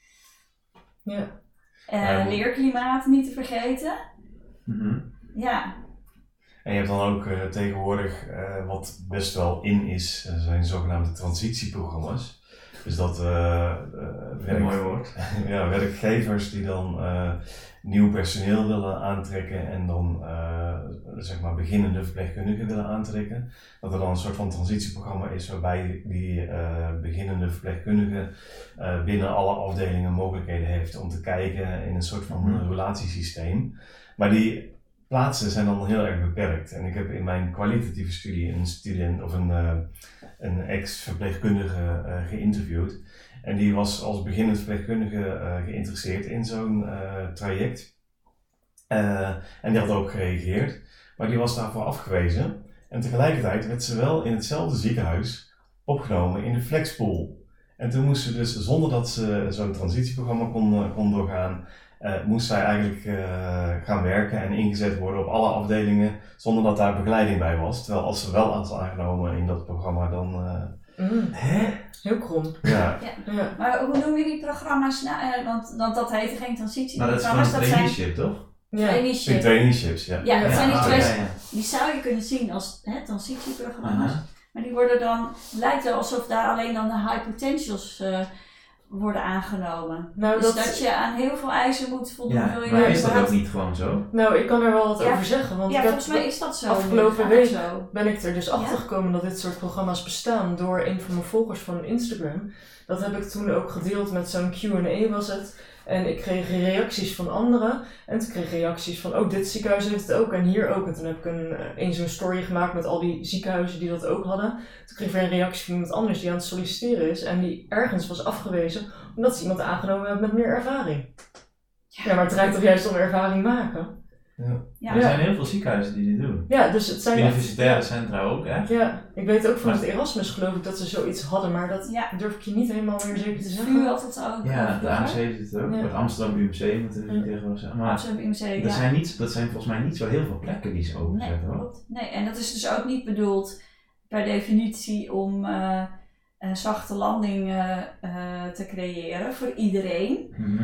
C: Leerklimaat niet te vergeten.
B: Mm-hmm.
C: Ja.
D: En je hebt dan ook tegenwoordig wat best wel in is, zijn zogenaamde transitieprogramma's. Dus dat
B: mooi woord.
D: werkgevers die dan nieuw personeel willen aantrekken en dan beginnende verpleegkundigen willen aantrekken. Dat er dan een soort van transitieprogramma is waarbij die beginnende verpleegkundige binnen alle afdelingen mogelijkheden heeft om te kijken in een soort van relatiesysteem. Maar die plaatsen zijn dan heel erg beperkt. En ik heb in mijn kwalitatieve studie een student of een ex-verpleegkundige geïnterviewd. En die was als beginnend verpleegkundige geïnteresseerd in zo'n traject. En die had ook gereageerd. Maar die was daarvoor afgewezen. En tegelijkertijd werd ze wel in hetzelfde ziekenhuis opgenomen in de flexpool. En toen moest ze dus, zonder dat ze zo'n transitieprogramma kon doorgaan, moest zij eigenlijk gaan werken en ingezet worden op alle afdelingen zonder dat daar begeleiding bij was. Terwijl als ze wel was aangenomen in dat programma, dan...
A: Heel krom.
D: Ja.
C: Maar hoe noem je die programma's? Want dat heet geen transitieprogramma's.
B: Maar dat is gewoon een traineeship, toch?
D: Traineeships, ja.
C: Ja, dat zijn die twee. Die zou je kunnen zien als transitieprogramma's. Maar die worden dan, lijkt wel alsof daar alleen dan de high potentials worden aangenomen.
A: Nou,
C: Dus dat je aan heel veel eisen moet voldoen.
B: Ja,
C: wil je
B: maar is dat
C: überhaupt-
B: ook niet gewoon zo?
A: Nou, ik kan er wel wat
C: Ja.
A: over zeggen. Want
C: Ja,
A: ik heb
C: volgens mij is dat zo.
A: afgelopen
C: Gaat
A: week
C: het zo.
A: ben ik er dus achter gekomen dat dit soort programma's bestaan door een van mijn volgers van Instagram. Dat heb ik toen ook gedeeld met zo'n Q&A was het. En ik kreeg reacties van anderen. En toen kreeg ik reacties van, dit ziekenhuis heeft het ook en hier ook. En toen heb ik zo'n story gemaakt met al die ziekenhuizen die dat ook hadden. Toen kreeg ik weer een reactie van iemand anders die aan het solliciteren is. En die ergens was afgewezen omdat ze iemand aangenomen hebben met meer ervaring. Ja, maar het draait toch juist om ervaring maken?
C: Ja.
B: Er zijn heel veel ziekenhuizen die dit doen.
A: Ja, dus het zijn echt-
B: Universitaire centra ook, hè?
A: Ja, ik weet ook van het Erasmus geloof ik dat ze zoiets hadden, maar dat
C: Ja.
A: durf ik je niet helemaal meer zeker te
C: VU
A: zeggen.
C: had het ook.
B: Ja, de
C: vroeger.
B: AMC heeft het ook.
A: Ja.
B: Het Amsterdam UMC moeten we
A: Ja.
B: tegenwoordig zeggen. Maar
C: Amsterdam UMC,
B: dat
C: ja.
B: zijn volgens mij niet zo heel veel plekken die ze
C: Nee,
B: openzetten, hoor.
C: klopt. Nee, en dat is dus ook niet bedoeld per definitie om een zachte landing te creëren voor iedereen.
B: Mhm.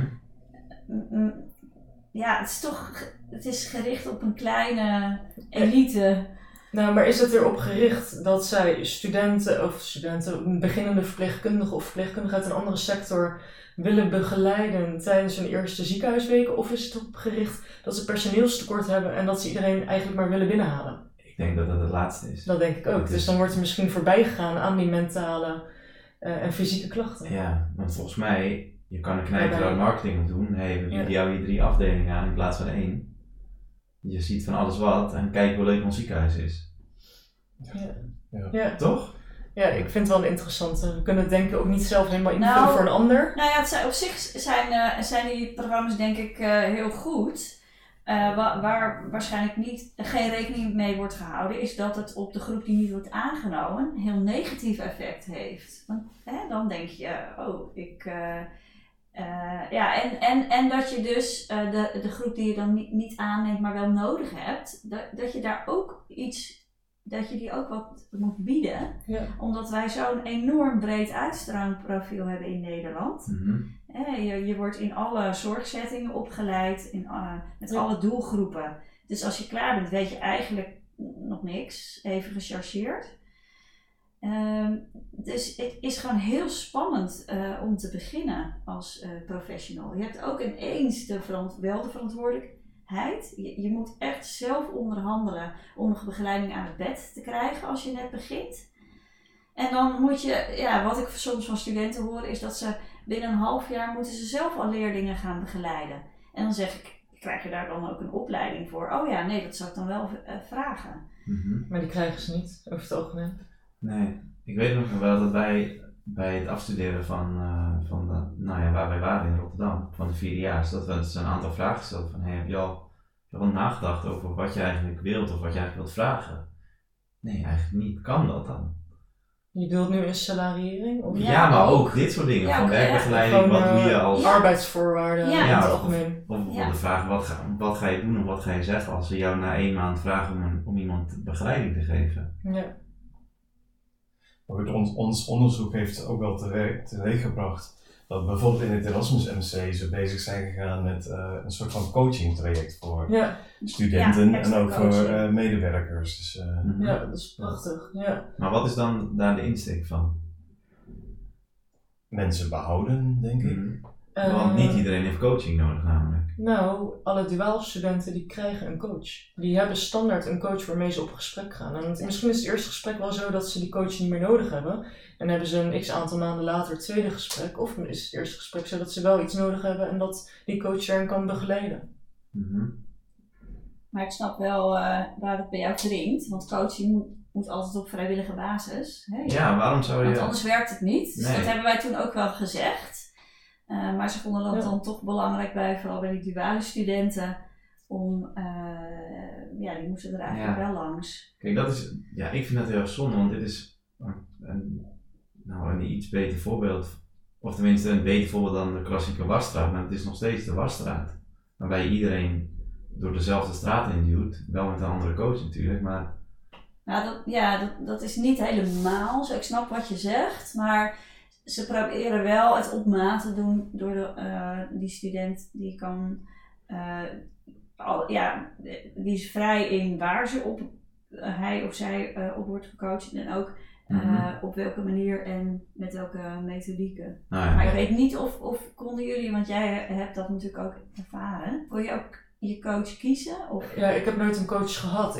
C: Ja, het is gericht op een kleine elite.
A: Nou, maar is het erop gericht dat zij studenten, beginnende verpleegkundigen of verpleegkundigen uit een andere sector willen begeleiden tijdens hun eerste ziekenhuisweken? Of is het erop gericht dat ze personeelstekort hebben en dat ze iedereen eigenlijk maar willen binnenhalen?
B: Ik denk dat dat het laatste is.
A: Dat denk ik ook.
B: Dat is-
A: Dus dan wordt er misschien voorbij gegaan aan die mentale en fysieke klachten.
B: Ja, want volgens mij, je kan een knijter
A: Ja,
B: aan marketing op doen. Hey, we bieden
A: Ja.
B: jou hier 3 afdelingen aan in plaats van 1. Je ziet van alles wat en kijk hoe leuk ons ziekenhuis is.
A: Ja.
B: Toch?
A: Ja, ik vind het wel een interessante. We kunnen het denk ik ook niet zelf helemaal invullen
C: Nou,
A: voor een ander.
C: Nou ja, op zich zijn die programma's denk ik heel goed. Waar waarschijnlijk geen rekening mee wordt gehouden, is dat het op de groep die niet wordt aangenomen een heel negatief effect heeft. Want dan denk je, en dat je dus de groep die je dan niet aanneemt, maar wel nodig hebt, dat je daar ook dat je die ook wat moet bieden.
A: Ja.
C: Omdat wij zo'n enorm breed uitstroomprofiel hebben in Nederland.
B: Mhm.
C: Je wordt in alle zorgsettingen opgeleid, met alle doelgroepen. Dus als je klaar bent, weet je eigenlijk nog niks, even gechargeerd. Dus het is gewoon heel spannend om te beginnen als professional. Je hebt ook ineens wel de verantwoordelijkheid. Je moet echt zelf onderhandelen om nog begeleiding aan het bed te krijgen als je net begint. En dan moet je, wat ik soms van studenten hoor, is dat ze binnen een half jaar moeten ze zelf al leerlingen gaan begeleiden. En dan zeg ik, krijg je daar dan ook een opleiding voor? Oh ja, nee, dat zou ik dan wel vragen.
B: Mhm.
A: Maar die krijgen ze niet, over het algemeen.
B: Nee, ik weet nog wel dat wij bij het afstuderen waar wij waren in Rotterdam, van de 4-jaars, dat we dus een aantal vragen stelden van, heb je al nagedacht over wat je eigenlijk wilt of wat je eigenlijk wilt vragen? Nee, eigenlijk niet. Kan dat dan?
A: Je bedoelt nu een salariering? Of
B: Ja, maar ook dit soort dingen,
C: Ja,
B: van
C: ook,
B: werkbegeleiding,
A: Gewoon,
B: wat doe je als...
A: arbeidsvoorwaarden
C: Ja.
A: in het
B: Ja,
A: algemeen.
B: Of bijvoorbeeld de vraag, wat ga je doen of wat ga je zeggen als ze jou na 1 maand vragen om iemand begeleiding te geven?
A: Ja.
D: Maar goed, ons onderzoek heeft ook wel teweeggebracht dat bijvoorbeeld in het Erasmus MC ze bezig zijn gegaan met een soort van coaching traject voor
A: Ja.
D: studenten
C: Ja,
D: en ook
C: extra
D: voor
C: coaching.
D: medewerkers. Dus,
B: Mhm.
A: Ja, dat is prachtig. Ja.
B: Maar wat is dan daar de insteek van?
D: mensen behouden, denk ik.
B: Mhm. Want niet iedereen heeft coaching nodig namelijk.
A: Nou, alle duaalstudenten die krijgen een coach. Die hebben standaard een coach waarmee ze op gesprek gaan. En misschien is het eerste gesprek wel zo dat ze die coach niet meer nodig hebben. En hebben ze een x-aantal maanden later het tweede gesprek. Of is het eerste gesprek zo dat ze wel iets nodig hebben en dat die coach daarin kan begeleiden.
B: Mhm.
C: Maar ik snap wel waar het bij jou wringt, want coaching moet altijd op vrijwillige basis. Hè?
B: Ja, waarom zou
C: Want
B: je...
C: anders werkt het niet. Dus
B: Nee.
C: dat hebben wij toen ook wel gezegd. Maar ze vonden dat dan toch belangrijk vooral bij die duale studenten, die moesten er eigenlijk wel langs.
B: Kijk, dat is... Ja, ik vind dat heel erg zonde, want dit is een iets beter voorbeeld. Of tenminste een beter voorbeeld dan de klassieke wasstraat, maar het is nog steeds de wasstraat. Waarbij je iedereen door dezelfde straat induwt. Wel met een andere coach natuurlijk, maar...
C: Nou, dat is niet helemaal zo. Ik snap wat je zegt, maar ze proberen wel het op maat te doen door die student die kan, die is vrij in waar hij of zij op wordt gecoacht en ook Op welke manier en met welke methodieken.
B: Nou ja.
C: Maar ik weet niet of konden jullie, want jij hebt dat natuurlijk ook ervaren. Kon je ook je coach kiezen? Of?
A: Ja, ik heb nooit een coach gehad.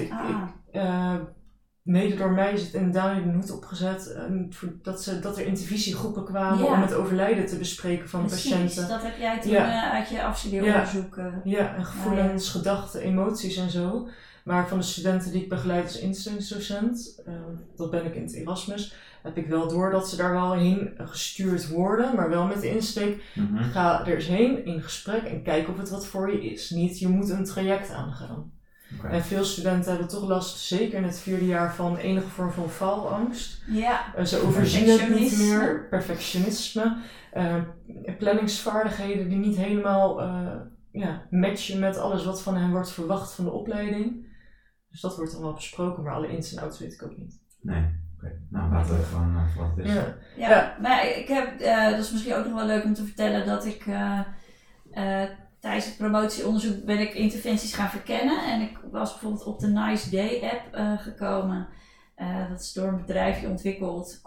A: Mede door mij is het in Daniel de Hoed opgezet dat er intervisiegroepen kwamen om het overlijden te bespreken van patiënten.
C: Dat heb jij toen uit je afstudeeronderzoek.
A: Ja, en gevoelens, gedachten, emoties en zo. Maar van de studenten die ik begeleid als instellingsdocent, dat ben ik in het Erasmus, heb ik wel door dat ze daar wel heen gestuurd worden, maar wel met de insteek, ga er eens heen in gesprek en kijk of het wat voor je is. Niet, je moet een traject aangaan. Okay. En veel studenten hebben toch last, zeker in het 4e jaar, van enige vorm van faalangst.
C: Ja.
A: Ze overzien het niet meer, perfectionisme, planningsvaardigheden die niet helemaal matchen met alles wat van hen wordt verwacht van de opleiding. Dus dat wordt dan wel besproken, maar alle ins en outs weet ik ook niet.
B: Nee. Okay. Nou, laten we gewoon voor wat het is.
C: Ja, maar ik heb, dat is misschien ook nog wel leuk om te vertellen, dat ik tijdens het promotieonderzoek ben ik interventies gaan verkennen. En ik was bijvoorbeeld op de Nice Day app gekomen. Dat is door een bedrijfje ontwikkeld.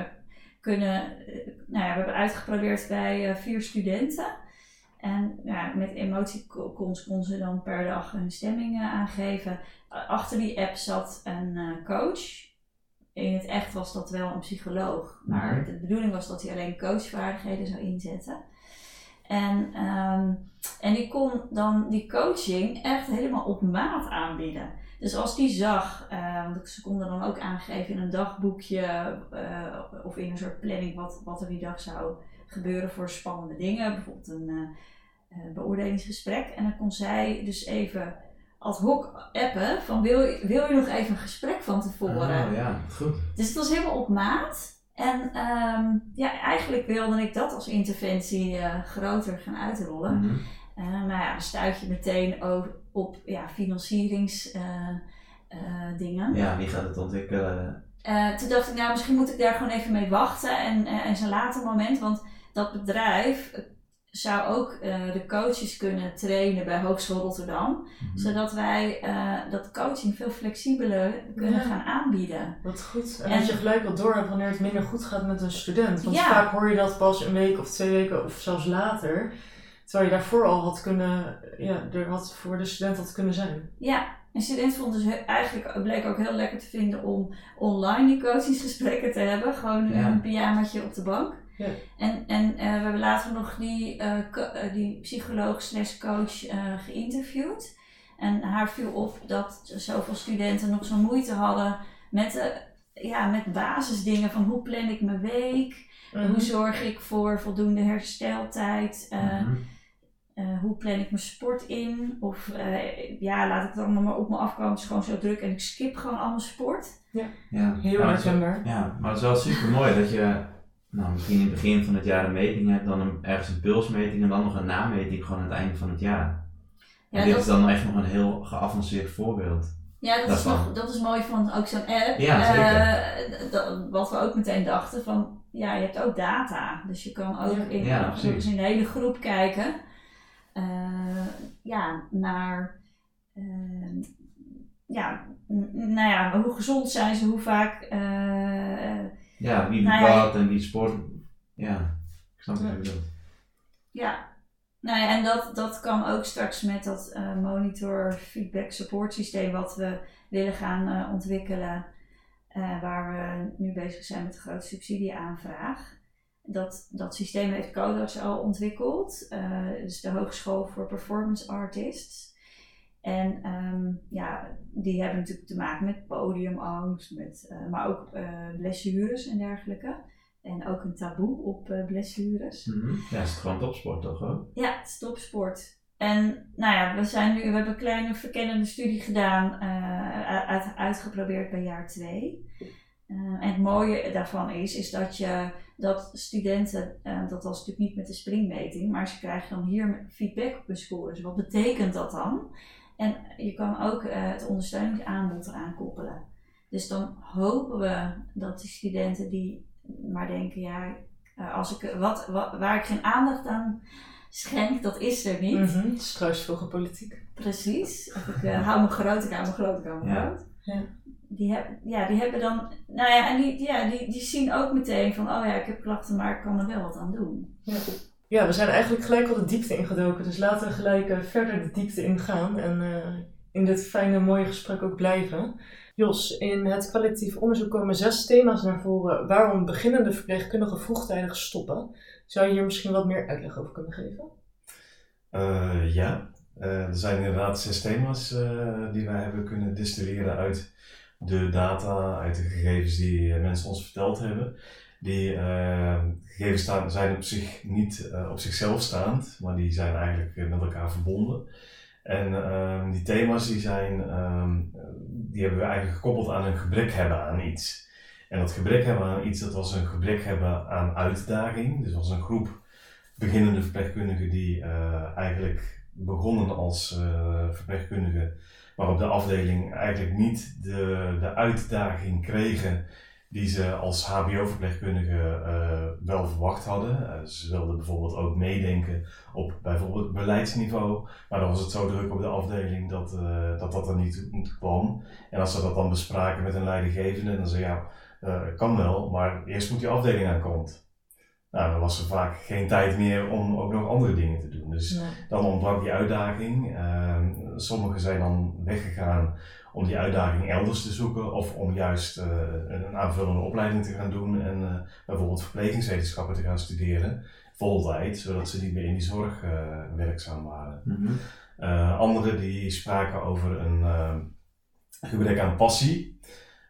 C: We hebben uitgeprobeerd bij 4 studenten. En met emoticons konden ze dan per dag een stemming aangeven. Achter die app zat een coach. In het echt was dat wel een psycholoog. Maar de bedoeling was dat hij alleen coachvaardigheden zou inzetten. En die kon dan die coaching echt helemaal op maat aanbieden. Dus als die zag, want ze konden dan ook aangeven in een dagboekje of in een soort planning wat er die dag zou gebeuren voor spannende dingen. Bijvoorbeeld een beoordelingsgesprek. En dan kon zij dus even ad hoc appen van wil je nog even een gesprek van tevoren.
B: Oh ja, goed.
C: Dus het was helemaal op maat. En eigenlijk wilde ik dat als interventie groter gaan uitrollen. Maar dan stuit je meteen op financieringsdingen.
B: Wie gaat het ontwikkelen?
C: Toen dacht ik, misschien moet ik daar gewoon even mee wachten en zo'n later moment. Want dat bedrijf zou ook de coaches kunnen trainen bij Hogeschool Rotterdam. Zodat wij dat coaching veel flexibeler kunnen gaan aanbieden.
A: Wat goed. En dat je gelijk al door hebt wanneer het minder goed gaat met een student. Want vaak hoor je dat pas een week of 2 weken of zelfs later. Terwijl je daarvoor al had kunnen, voor de student had kunnen zijn. Ja, en studenten vonden dus eigenlijk, bleek ook heel lekker te vinden om online die coachingsgesprekken te hebben. Gewoon een pyjamaatje op de bank. Ja. En we hebben later nog die psycholoog/coach geïnterviewd. En haar viel op dat zoveel studenten nog zo'n moeite hadden met basisdingen van hoe plan ik mijn week, hoe zorg ik voor voldoende hersteltijd, hoe plan ik mijn sport in, of laat ik het allemaal maar op me afkomen, het is gewoon zo druk en ik skip gewoon allemaal sport. Ja, heel herkenbaar.
B: Ja, maar het is wel super mooi dat je misschien in het begin van het jaar een meting hebt, dan ergens een pulsmeting en dan nog een nameting gewoon aan het einde van het jaar. Ja, en dit is dan echt nog een heel geavanceerd voorbeeld.
C: Ja, dat is mooi van ook zo'n app.
B: Ja, zeker.
C: Wat we ook meteen dachten van, je hebt ook data. Dus je kan ook in een hele groep kijken naar hoe gezond zijn ze, hoe vaak...
B: wie doet wat en wie sport. Ja, ik snap wat je bedoelt.
C: Ja. En dat kan ook straks met dat monitor feedback support systeem wat we willen gaan ontwikkelen. Waar we nu bezig zijn met een grote subsidieaanvraag. Dat systeem heeft Codarts al ontwikkeld. Dus de Hogeschool voor Performance Artists. En die hebben natuurlijk te maken met podiumangst, maar ook blessures en dergelijke. En ook een taboe op blessures.
B: Ja, het is gewoon topsport toch ook?
C: Ja, het is topsport. En we hebben een kleine verkennende studie gedaan, uitgeprobeerd bij jaar 2. En het mooie daarvan is dat studenten, dat was natuurlijk niet met de springmeting, maar ze krijgen dan hier feedback op hun scores. Wat betekent dat dan? En je kan ook het ondersteuningsaanbod eraan koppelen. Dus dan hopen we dat die studenten die maar denken, waar ik geen aandacht aan schenk, dat is er niet.
A: Struisvogel politiek.
C: Precies. Of ik hou me groot, ik hou me groot, ik hou me groot.
A: Ja.
C: Die hebben dan, nou ja, en die zien ook meteen van, oh ja, ik heb klachten, maar ik kan er wel wat aan doen.
A: Ja, we zijn eigenlijk gelijk al de diepte ingedoken, dus laten we gelijk verder de diepte ingaan en in dit fijne, mooie gesprek ook blijven. Jos, in het kwalitatief onderzoek komen 6 thema's naar voren waarom beginnende verpleegkundigen vroegtijdig stoppen. Zou je hier misschien wat meer uitleg over kunnen geven?
D: Er zijn inderdaad 6 thema's die wij hebben kunnen distilleren uit de data, uit de gegevens die mensen ons verteld hebben. Die gegevens zijn op zich niet op zichzelf staand, maar die zijn eigenlijk met elkaar verbonden. En die thema's die hebben we eigenlijk gekoppeld aan een gebrek hebben aan iets. En dat gebrek hebben aan iets, dat was een gebrek hebben aan uitdaging. Dus dat was een groep beginnende verpleegkundigen die eigenlijk begonnen als verpleegkundigen, maar op de afdeling eigenlijk niet de uitdaging kregen die ze als HBO-verpleegkundige wel verwacht hadden. Ze wilden bijvoorbeeld ook meedenken op bijvoorbeeld beleidsniveau, maar dan was het zo druk op de afdeling dat er niet kwam. En als ze dat dan bespraken met een leidinggevende, dan zei kan wel, maar eerst moet die afdeling aan kant. Nou, dan was er vaak geen tijd meer om ook nog andere dingen te doen. Dus dan ontbrak die uitdaging. Sommigen zijn dan weggegaan om die uitdaging elders te zoeken of om juist een aanvullende opleiding te gaan doen en bijvoorbeeld verplegingswetenschappen te gaan studeren, voltijd, zodat ze niet meer in die zorg werkzaam waren. Mm-hmm. Anderen die spraken over een gebrek aan passie.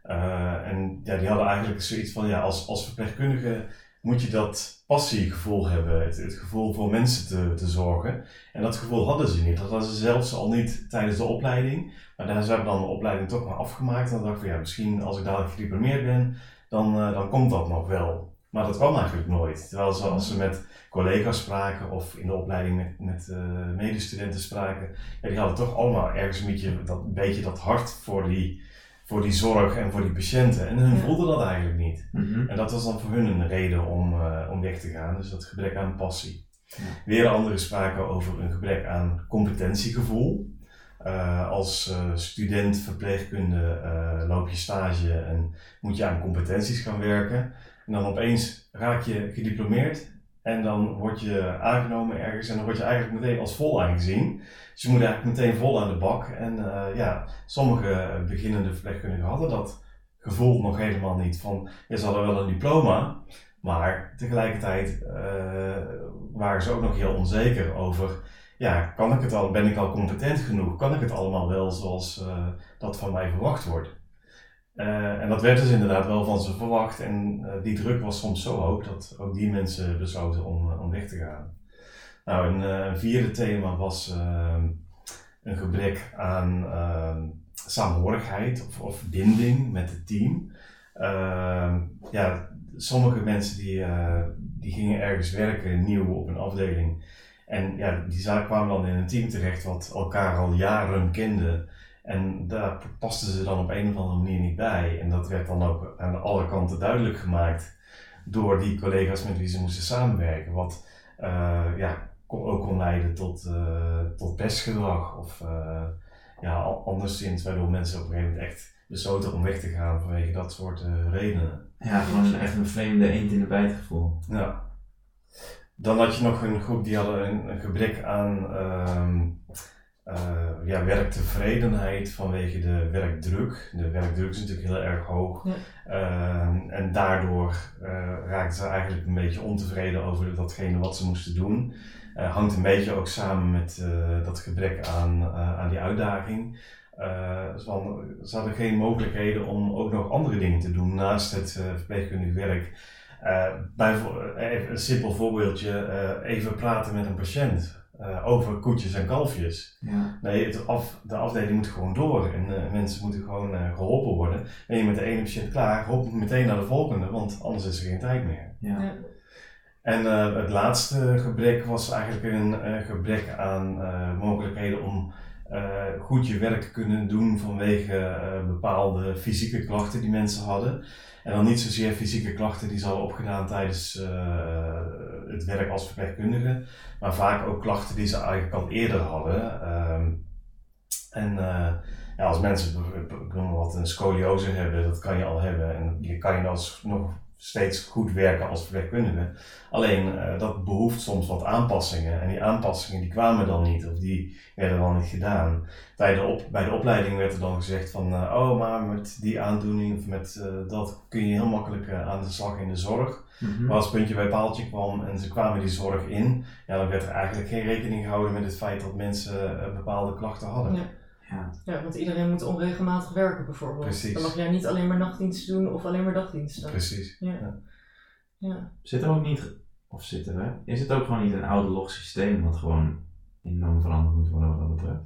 D: Die hadden eigenlijk zoiets van, als verpleegkundige moet je dat passiegevoel hebben, het gevoel voor mensen te zorgen. En dat gevoel hadden ze niet. Dat hadden ze zelfs al niet tijdens de opleiding. Maar ze hebben dan de opleiding toch maar afgemaakt. En dan dacht ik misschien als ik dadelijk gediplomeerd ben, dan komt dat nog wel. Maar dat kwam eigenlijk nooit. Terwijl als ze met collega's spraken of in de opleiding met medestudenten spraken, die hadden toch allemaal ergens een beetje dat hart voor die zorg en voor die patiënten. En hun voelden dat eigenlijk niet. Mm-hmm. En dat was dan voor hun een reden om weg te gaan. Dus dat gebrek aan passie. Ja. Weer anderen spraken over een gebrek aan competentiegevoel. Als student verpleegkunde loop je stage en moet je aan competenties gaan werken. En dan opeens raak je gediplomeerd. En dan word je aangenomen ergens en dan word je eigenlijk meteen als vol aangezien. Dus je moet eigenlijk meteen vol aan de bak. En sommige beginnende verpleegkundigen hadden dat gevoel nog helemaal niet. Ze hadden wel een diploma, maar tegelijkertijd waren ze ook nog heel onzeker over, kan ik het al, ben ik al competent genoeg? Kan ik het allemaal wel zoals dat van mij verwacht wordt? En dat werd dus inderdaad wel van ze verwacht en die druk was soms zo hoog dat ook die mensen besloten om weg te gaan. Nou, een vierde thema was een gebrek aan saamhorigheid of binding met het team. Sommige mensen die gingen ergens werken, nieuw op een afdeling. En die kwamen dan in een team terecht wat elkaar al jaren kende. En daar pasten ze dan op een of andere manier niet bij. En dat werd dan ook aan alle kanten duidelijk gemaakt door die collega's met wie ze moesten samenwerken. Wat ook kon leiden tot pestgedrag of anderszins, waardoor mensen op een gegeven moment echt besloten om weg te gaan vanwege dat soort redenen.
B: Ja, gewoon echt een vreemde eend in de bijt gevoel.
D: Ja. Dan had je nog een groep die hadden een gebrek aan werktevredenheid vanwege de werkdruk. De werkdruk is natuurlijk heel erg hoog. Ja. En daardoor raakten ze eigenlijk een beetje ontevreden over datgene wat ze moesten doen. Hangt een beetje ook samen met dat gebrek aan die uitdaging. Ze hadden geen mogelijkheden om ook nog andere dingen te doen naast het verpleegkundig werk. Even een simpel voorbeeldje, even praten met een patiënt over koetjes en kalfjes. Ja. Nee, de afdeling moet gewoon door en mensen moeten gewoon geholpen worden. Ben je met de ene patiënt klaar, hoop meteen naar de volgende, want anders is er geen tijd meer. Ja. Ja. En het laatste gebrek was eigenlijk een gebrek aan mogelijkheden om goed je werk te kunnen doen vanwege bepaalde fysieke klachten die mensen hadden. En dan niet zozeer fysieke klachten die ze hadden opgedaan tijdens het werk als verpleegkundige, maar vaak ook klachten die ze eigenlijk al eerder hadden. Ja, als mensen, ik noem maar wat, een scoliose hebben, dat kan je al hebben. En je kan je dan nog steeds goed werken als verpleegkundige. Alleen dat behoeft soms wat aanpassingen. En die aanpassingen die kwamen dan niet, of die werden dan niet gedaan. Bij de opleiding werd er dan gezegd van, maar met die aandoening of met dat kun je heel makkelijk aan de slag in de zorg. Maar als puntje bij paaltje kwam en ze kwamen die zorg in, ja, dan werd er eigenlijk geen rekening gehouden met het feit dat mensen bepaalde klachten hadden.
A: Ja, want iedereen moet onregelmatig werken bijvoorbeeld.
D: Precies.
A: Dan mag jij niet alleen maar nachtdiensten doen of alleen maar dagdiensten.
D: Precies.
A: Ja.
B: Zit er ook niet, of zitten we, is het ook gewoon niet een ouderloos systeem wat gewoon enorm veranderd moet worden wat dat betreft?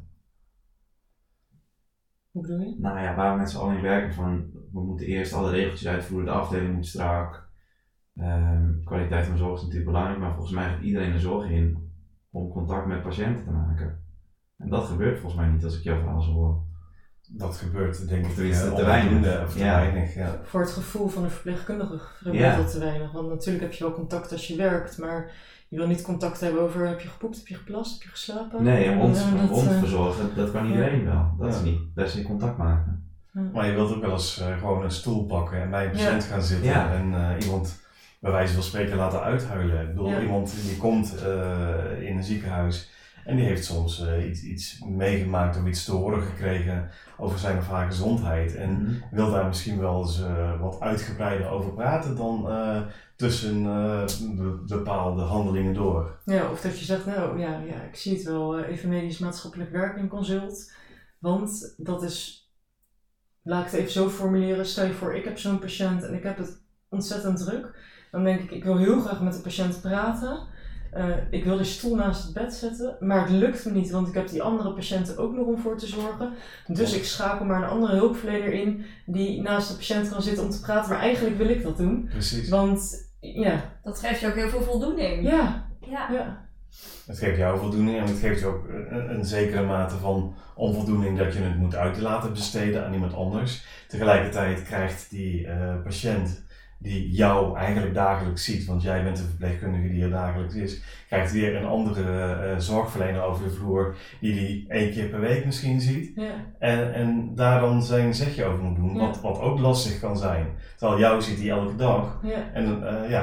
A: Hoe bedoel je?
B: Nou ja, waar we met z'n allen in werken van, we moeten eerst alle regeltjes uitvoeren, de afdeling moet strak. Kwaliteit van zorg is natuurlijk belangrijk, maar volgens mij heeft iedereen de zorg in om contact met patiënten te maken. En dat gebeurt volgens mij niet als ik jouw verhaal zo hoor.
D: Dat gebeurt denk ik
B: te weinig.
D: Of te weinig, ja.
A: Voor het gevoel van een verpleegkundige gebeurt dat te weinig. Want natuurlijk heb je wel contact als je werkt, maar je wil niet contact hebben over heb je gepoept, heb je geplast, heb je geslapen?
B: Nee, en ons verzorgen, dat kan iedereen wel. Dat is niet per se contact maken.
D: Maar je wilt ook wel eens gewoon een stoel pakken en bij een patiënt gaan zitten en iemand bij wijze van spreken laten uithuilen. Ik bedoel, iemand die komt in een ziekenhuis en die heeft soms iets meegemaakt of iets te horen gekregen over zijn of haar gezondheid. En wil daar misschien wel eens wat uitgebreider over praten dan tussen bepaalde handelingen door.
A: Ja, of dat je zegt, nou ja, ik zie het wel, even medisch-maatschappelijk werk in consult. Want dat is, laat ik het even zo formuleren, stel je voor ik heb zo'n patiënt en ik heb het ontzettend druk. Dan denk ik wil heel graag met de patiënt praten. Ik wil de stoel naast het bed zetten, maar het lukt me niet, want ik heb die andere patiënten ook nog om voor te zorgen. Dus ik schakel maar een andere hulpverlener in die naast de patiënt kan zitten om te praten, maar eigenlijk wil ik dat doen.
D: Precies.
A: Want,
C: dat geeft je ook heel veel voldoening.
A: Ja.
D: Het geeft jou voldoening en het geeft je ook een zekere mate van onvoldoening dat je het moet uit laten besteden aan iemand anders. Tegelijkertijd krijgt die patiënt die jou eigenlijk dagelijks ziet, want jij bent de verpleegkundige die er dagelijks is, krijgt weer een andere zorgverlener over de vloer die 1 keer per week misschien ziet.
A: Ja.
D: En daar dan zijn zegje over moet doen, wat ook lastig kan zijn. Terwijl jou ziet hij elke dag.
A: Ja.
D: En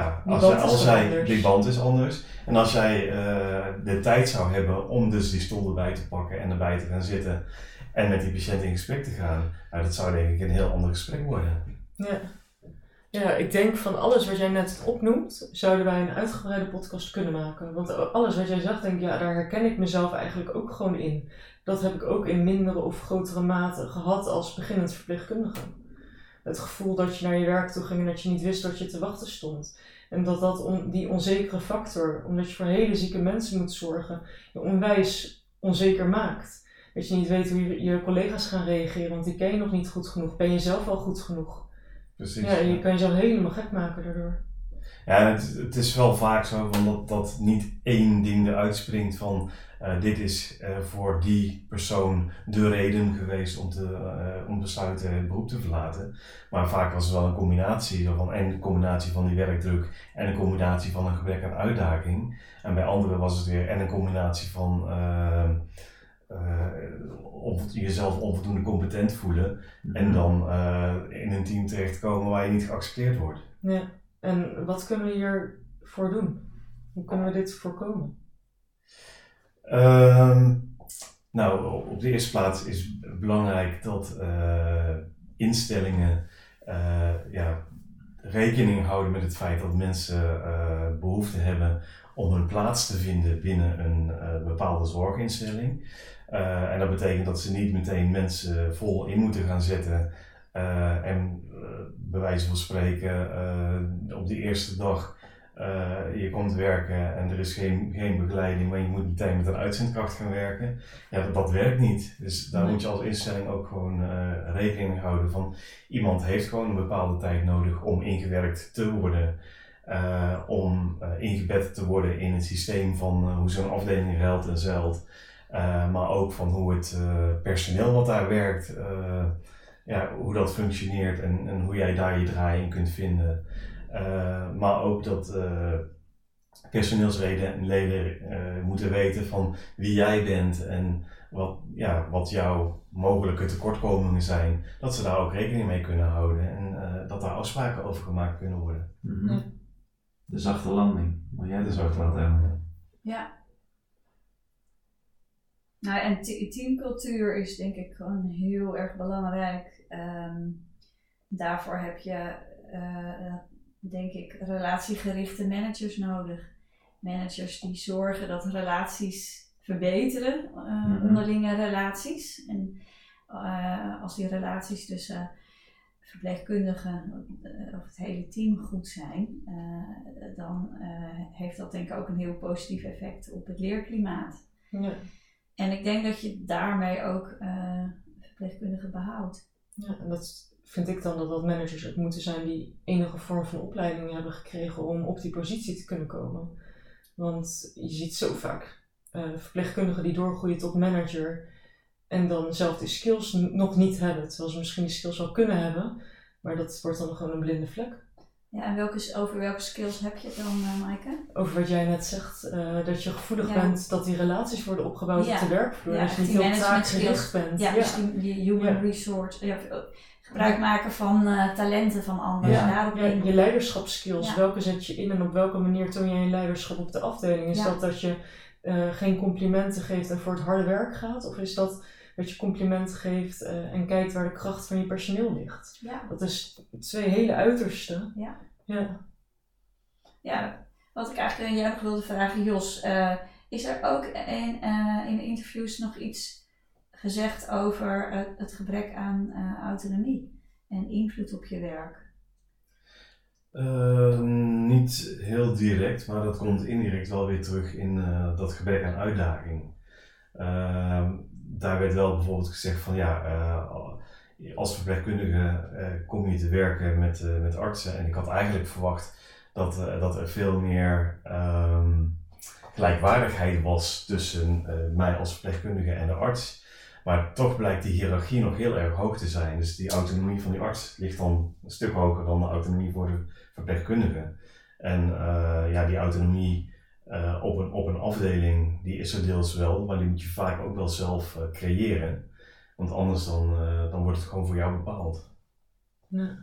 D: die
A: die
D: band is anders. En als jij de tijd zou hebben om dus die stoel erbij te pakken en erbij te gaan zitten en met die patiënt in gesprek te gaan, dat zou denk ik een heel ander gesprek worden.
A: Ja, ik denk van alles wat jij net opnoemt, zouden wij een uitgebreide podcast kunnen maken. Want alles wat jij zegt, denk ik, daar herken ik mezelf eigenlijk ook gewoon in. Dat heb ik ook in mindere of grotere mate gehad als beginnend verpleegkundige. Het gevoel dat je naar je werk toe ging en dat je niet wist dat je te wachten stond. En die onzekere factor, omdat je voor hele zieke mensen moet zorgen, je onwijs onzeker maakt. Dat je niet weet hoe je collega's gaan reageren, want die ken je nog niet goed genoeg. Ben je zelf wel goed genoeg?
D: Precies.
A: Ja, je kan jezelf helemaal gek maken daardoor.
D: Ja, het is wel vaak zo van dat niet één ding eruit springt van dit is voor die persoon de reden geweest om besluiten het beroep te verlaten. Maar vaak was het wel een combinatie een combinatie van die werkdruk en een combinatie van een gebrek aan uitdaging. En bij anderen was het weer en een combinatie van jezelf onvoldoende competent voelen en dan in een team terechtkomen waar je niet geaccepteerd wordt.
A: Ja, en wat kunnen we hiervoor doen? Hoe kunnen we dit voorkomen?
D: Op de eerste plaats is het belangrijk dat instellingen rekening houden met het feit dat mensen behoefte hebben om hun plaats te vinden binnen een bepaalde zorginstelling. En dat betekent dat ze niet meteen mensen vol in moeten gaan zetten en bij wijze van spreken op die eerste dag je komt werken en er is geen begeleiding, maar je moet meteen met een uitzendkracht gaan werken. Ja, dat werkt niet. Dus daar moet je als instelling ook gewoon rekening houden van iemand heeft gewoon een bepaalde tijd nodig om ingewerkt te worden. Om ingebed te worden in het systeem van hoe zo'n afdeling ruilt en zeilt. Maar ook van hoe het personeel wat daar werkt, hoe dat functioneert en hoe jij daar je draai in kunt vinden. Maar ook dat personeelsleden moeten weten van wie jij bent en wat jouw mogelijke tekortkomingen zijn, dat ze daar ook rekening mee kunnen houden en dat daar afspraken over gemaakt kunnen worden.
B: Mhm.
A: Ja.
B: De zachte landing, waar jij dus
D: Dat
B: over
D: is
B: had.
C: Ja. Nou, en teamcultuur is denk ik gewoon heel erg belangrijk. Daarvoor heb je, denk ik, relatiegerichte managers nodig. Managers die zorgen dat relaties verbeteren, onderlinge relaties. En als die relaties tussen verpleegkundigen of het hele team goed zijn, dan heeft dat denk ik ook een heel positief effect op het leerklimaat.
A: Ja.
C: En ik denk dat je daarmee ook verpleegkundigen behoudt.
A: Ja, en dat vind ik dan dat managers ook moeten zijn die enige vorm van opleiding hebben gekregen om op die positie te kunnen komen. Want je ziet zo vaak verpleegkundigen die doorgroeien tot manager en dan zelf die skills nog niet hebben. Terwijl ze misschien die skills wel kunnen hebben, maar dat wordt dan gewoon een blinde vlek.
C: Ja, en over welke skills heb je het dan, Maaike?
A: Over wat jij net zegt, dat je gevoelig
C: Ja.
A: bent dat die relaties worden opgebouwd op de werkvloer.
C: Ja,
A: dat je niet
C: die
A: heel
C: management
A: taakgericht
C: skills.
A: bent.
C: Ja, dus die human resource. Gebruik maken van talenten van anderen.
A: Ja,
C: Daarop
A: ja, je leiderschapskills,
C: Ja.
A: welke zet je in en op welke manier toon jij je leiderschap op de afdeling? Is dat je geen complimenten geeft en voor het harde werk gaat? Of is dat je complimenten geeft en kijkt waar de kracht van je personeel ligt?
C: Ja.
A: Dat is twee hele uitersten.
C: Ja.
A: Ja.
C: Ja, wat ik eigenlijk aan jou nog wilde vragen, Jos. Is er ook in de interviews nog iets gezegd over het gebrek aan autonomie en invloed op je werk?
D: Niet heel direct, maar dat komt indirect wel weer terug in dat gebrek aan uitdaging. Daar werd wel bijvoorbeeld gezegd van als verpleegkundige kom je te werken met artsen. En ik had eigenlijk verwacht dat er veel meer gelijkwaardigheid was tussen mij als verpleegkundige en de arts. Maar toch blijkt die hiërarchie nog heel erg hoog te zijn. Dus die autonomie van die arts ligt dan een stuk hoger dan de autonomie voor de verpleegkundige. En die autonomie op een afdeling, die is er deels wel, maar die moet je vaak ook wel zelf creëren. Want anders dan wordt het gewoon voor jou bepaald.
A: Ja.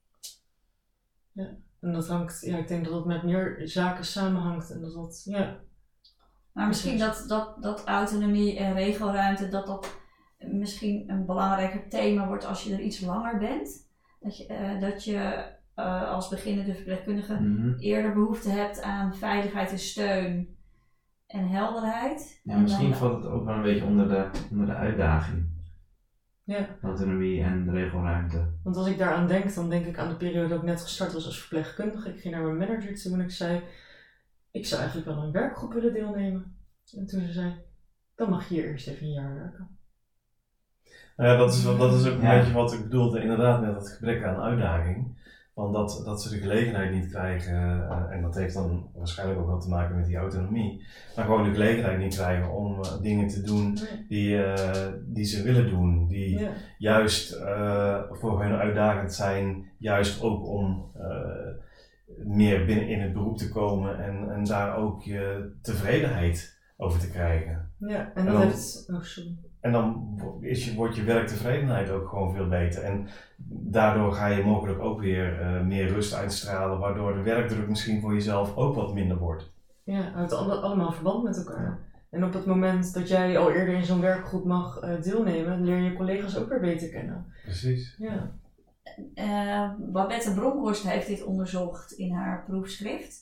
A: En dat hangt, ik denk dat het met meer zaken samenhangt en dat.
C: Maar misschien dat autonomie en regelruimte, dat misschien een belangrijker thema wordt als je er iets langer bent. Dat je als beginnende verpleegkundige eerder behoefte hebt aan veiligheid en steun en helderheid.
B: Ja, misschien valt het ook wel een beetje onder de uitdaging.
A: Ja.
B: Autonomie en regelruimte.
A: Want als ik daaraan denk, dan denk ik aan de periode dat ik net gestart was als verpleegkundige. Ik ging naar mijn manager toe en ik zei, ik zou eigenlijk wel aan een werkgroep willen deelnemen. En toen ze zei, dan mag je hier eerst even een jaar werken.
D: Ja, dat is ook een beetje wat ik bedoelde, inderdaad met dat gebrek aan uitdaging. Want dat ze de gelegenheid niet krijgen, en dat heeft dan waarschijnlijk ook wel te maken met die autonomie, maar gewoon de gelegenheid niet krijgen om dingen te doen die ze willen doen, die juist voor hun uitdagend zijn, juist ook om meer binnen in het beroep te komen en daar ook je tevredenheid over te krijgen.
A: Ja, en dat heeft... Oh, sorry.
D: En dan wordt je werktevredenheid ook gewoon veel beter. En daardoor ga je mogelijk ook weer meer rust uitstralen, waardoor de werkdruk misschien voor jezelf ook wat minder wordt.
A: Ja, het houdt allemaal verband met elkaar. En op het moment dat jij al eerder in zo'n werkgroep mag deelnemen, leer je collega's ook weer beter kennen.
D: Precies.
A: Ja.
C: Babette Bronkhorst heeft dit onderzocht in haar proefschrift.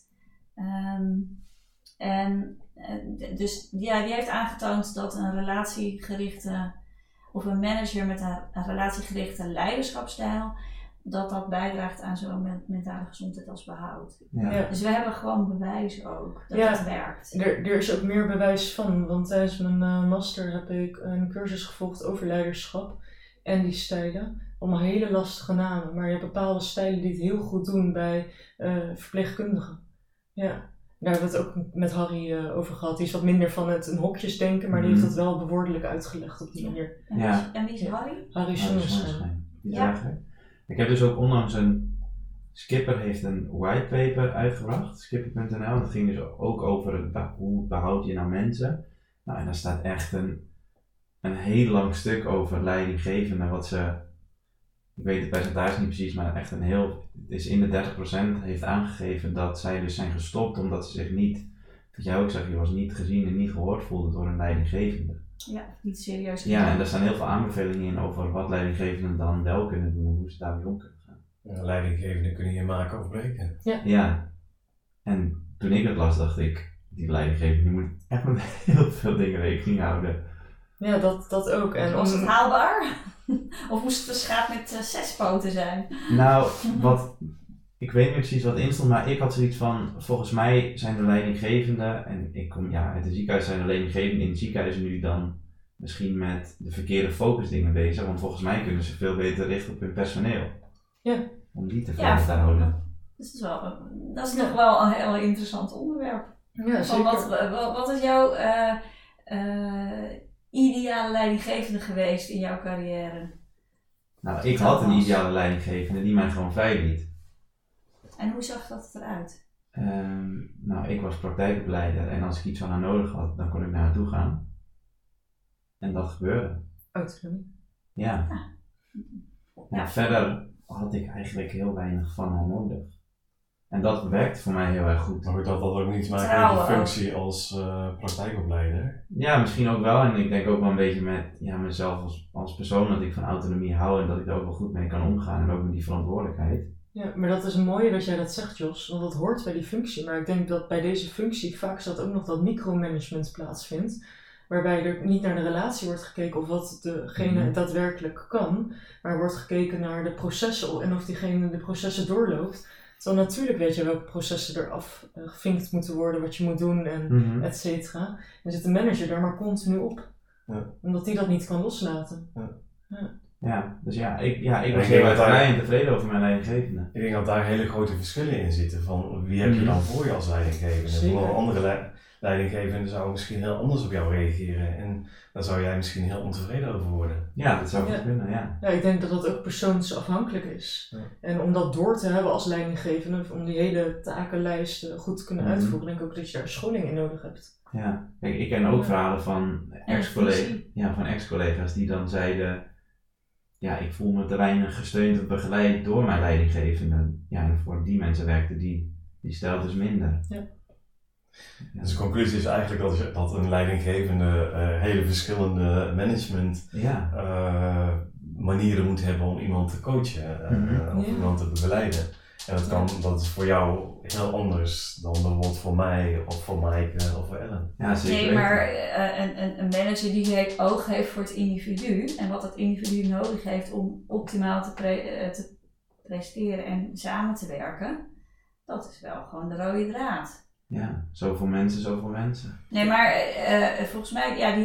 C: Dus die heeft aangetoond dat een relatiegerichte of een manager met een relatiegerichte leiderschapsstijl, dat bijdraagt aan zowel mentale gezondheid als behoud.
A: Ja.
C: Dus we hebben gewoon bewijs ook dat het werkt.
A: Er is ook meer bewijs van, want tijdens mijn master heb ik een cursus gevolgd over leiderschap en die stijlen. Allemaal hele lastige namen, maar je hebt bepaalde stijlen die het heel goed doen bij verpleegkundigen. Ja. Daar hebben we het ook met Harry over gehad. Die is wat minder van het in hokjes denken, maar die heeft dat wel bewoordelijk uitgelegd op die manier.
C: En wie is Harry?
A: Harry Sonneschijn.
B: Ik heb dus ook onlangs Skipper heeft een whitepaper uitgebracht, skipper.nl. Dat ging dus ook over hoe behoud je nou mensen. Nou, en daar staat echt een een heel lang stuk over leidinggevenden, wat ze, ik weet het percentage niet precies, maar echt het is in de 30% heeft aangegeven dat zij dus zijn gestopt omdat ze zich niet, wat jij ook zegt, je was niet gezien en niet gehoord voelde door een leidinggevende.
C: Ja, niet serieus.
B: Ja, en daar staan heel veel aanbevelingen in over wat leidinggevenden dan wel kunnen doen en hoe ze daarmee om kunnen gaan.
D: Leidinggevenden kunnen je maken of breken.
B: Ja, en toen ik het las dacht ik, die leidinggevende die moet echt met heel veel dingen rekening houden.
A: Ja, dat ook. En
C: Was het haalbaar? Of moest het een schaap met 6 poten zijn?
B: Nou, ik weet niet precies wat instond, maar ik had zoiets van, volgens mij zijn de leidinggevenden, en ik kom uit het ziekenhuis, zijn de leidinggevenden in het ziekenhuis nu dan misschien met de verkeerde focusdingen bezig, want volgens mij kunnen ze veel beter richten op hun personeel.
A: Ja.
B: Om die tevreden te houden.
C: Dus dat is nog wel een heel interessant onderwerp.
A: Ja, zeker.
C: Wat is jouw ideale leidinggevende geweest in jouw carrière?
B: Nou, ik had een ideale leidinggevende die mij gewoon vrij liet.
C: En hoe zag dat eruit?
B: Nou, ik was praktijkbegeleider en als ik iets van haar nodig had, dan kon ik naar haar toe gaan. En dat gebeurde.
A: Autonomie.
B: Ja.
C: Ja.
B: En verder had ik eigenlijk heel weinig van haar nodig. En dat werkte voor mij heel erg goed.
D: Maar dat had ook niet te maken met je functie als praktijkopleider?
B: Ja, misschien ook wel. En ik denk ook wel een beetje met mezelf als persoon dat ik van autonomie hou en dat ik er ook wel goed mee kan omgaan en ook met die verantwoordelijkheid.
A: Ja, maar dat is mooi dat jij dat zegt, Jos, want dat hoort bij die functie. Maar ik denk dat bij deze functie vaak zat ook nog dat micromanagement plaatsvindt. Waarbij er niet naar de relatie wordt gekeken of wat degene daadwerkelijk kan. Maar wordt gekeken naar de processen en of diegene de processen doorloopt. Terwijl natuurlijk weet je welke processen eraf gevinkt moeten worden, wat je moet doen en et cetera. En zit de manager daar maar continu op. Ja. Omdat die dat niet kan loslaten.
B: Ja, dus ik was heel erg blij en tevreden over mijn leidinggevende.
D: Ik denk dat daar hele grote verschillen in zitten van wie heb je dan voor je als leidinggevende. Voor een andere leidinggevende zou misschien heel anders op jou reageren en daar zou jij misschien heel ontevreden over worden.
B: Ja, dat zou kunnen, ja.
A: Ja, ik denk dat dat ook persoonsafhankelijk is. Ja. En om dat door te hebben als leidinggevende, om die hele takenlijst goed te kunnen uitvoeren, denk ik ook dat je daar scholing in nodig hebt.
B: Ja, kijk, ik ken ook verhalen van ex-collega's die dan zeiden, ja, ik voel me te weinig gesteund of begeleid door mijn leidinggevende. Ja, en voor die mensen werkte die stelt dus minder.
A: Ja.
D: Ja. Dus de conclusie is eigenlijk dat een leidinggevende hele verschillende management manieren moet hebben om iemand te coachen of iemand te begeleiden. En dat is voor jou heel anders dan bijvoorbeeld voor mij of voor Maaike of voor Ellen.
B: Ja, zeker.
C: Nee, maar een manager die oog heeft voor het individu en wat het individu nodig heeft om optimaal te presteren en samen te werken, dat is wel gewoon de rode draad.
B: Ja, zoveel mensen.
C: Nee, maar volgens mij,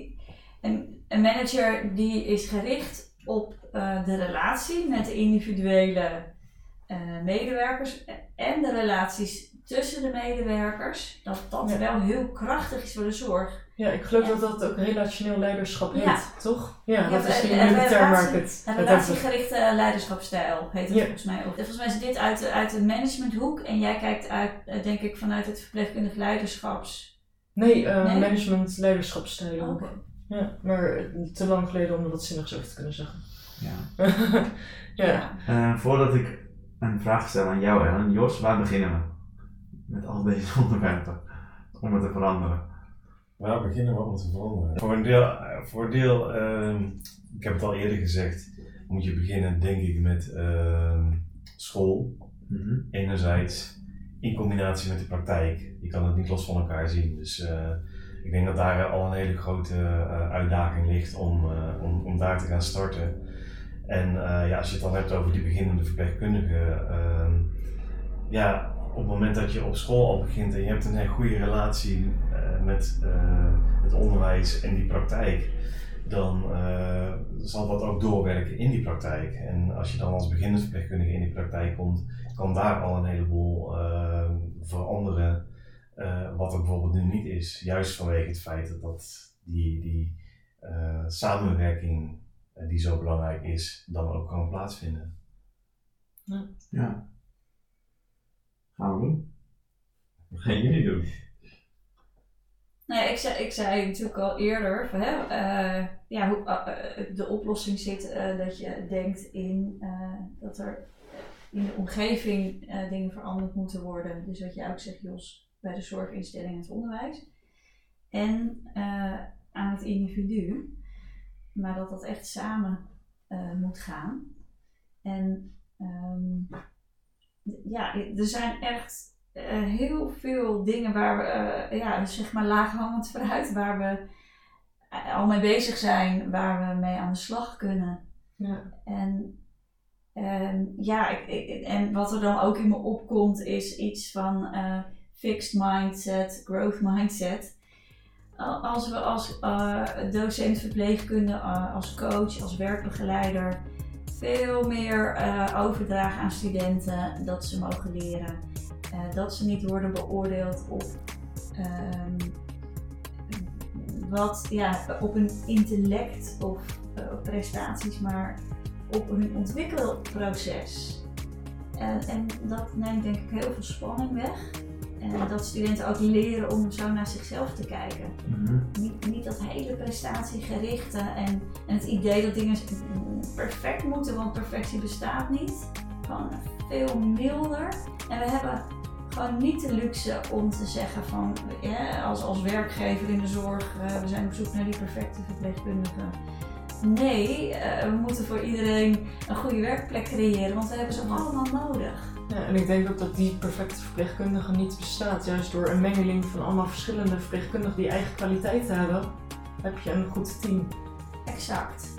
C: een manager die is gericht op de relatie met de individuele medewerkers en de relaties tussen de medewerkers, dat wel heel krachtig is voor de zorg.
A: Ja, ik geloof dat dat ook relationeel leiderschap heet, toch? Ja, dat is
C: een relatiegerichte leiderschapsstijl heet het volgens mij ook. Volgens mij is dit uit de managementhoek en jij kijkt denk ik vanuit het verpleegkundig leiderschaps...
A: management leiderschapsstijl.
C: Okay.
A: Ja, maar te lang geleden om er wat zinnigs over te kunnen zeggen.
B: Ja. Voordat ik een vraag stel aan jou, Ellen, Jos, waar beginnen we? Met al deze onderwerpen, om het te veranderen.
D: Waar beginnen we om te veranderen? Voor een deel, ik heb het al eerder gezegd, moet je beginnen denk ik met school. Enerzijds in combinatie met de praktijk. Je kan het niet los van elkaar zien. Dus ik denk dat daar al een hele grote uitdaging ligt om daar te gaan starten. En als je het dan hebt over die beginnende verpleegkundigen, op het moment dat je op school al begint en je hebt een hele goede relatie met het onderwijs en die praktijk, dan zal dat ook doorwerken in die praktijk. En als je dan als beginnend verpleegkundige in die praktijk komt, kan daar al een heleboel veranderen wat er bijvoorbeeld nu niet is. Juist vanwege het feit dat die samenwerking die zo belangrijk is, dan ook kan plaatsvinden.
B: Ja. Gaan we doen? Wat gaan jullie doen?
C: Nou ja, ik zei natuurlijk al eerder, van, de oplossing zit dat je denkt in dat er in de omgeving dingen veranderd moeten worden. Dus wat je ook zegt, Jos, bij de zorginstelling en het onderwijs. En aan het individu. Maar dat dat echt samen moet gaan. En er zijn echt heel veel dingen waar we, zeg maar laaghangend fruit, waar we al mee bezig zijn, waar we mee aan de slag kunnen.
A: Ja.
C: En wat er dan ook in me opkomt is iets van fixed mindset, growth mindset. Als we als docent verpleegkunde, als coach, als werkbegeleider veel meer overdragen aan studenten dat ze mogen leren. Dat ze niet worden beoordeeld op op hun intellect of op prestaties, maar op hun ontwikkelproces. En dat neemt denk ik heel veel spanning weg. En dat studenten ook leren om zo naar zichzelf te kijken.
B: Mm-hmm.
C: Niet dat hele prestatiegerichte en het idee dat dingen perfect moeten, want perfectie bestaat niet. Gewoon veel milder. En we hebben gewoon niet de luxe om te zeggen van, als werkgever in de zorg, we zijn op zoek naar die perfecte verpleegkundige. Nee, we moeten voor iedereen een goede werkplek creëren, want we hebben ze allemaal nodig.
A: Ja, en ik denk ook dat die perfecte verpleegkundige niet bestaat. Juist door een mengeling van allemaal verschillende verpleegkundigen die eigen kwaliteiten hebben, heb je een goed team.
C: Exact.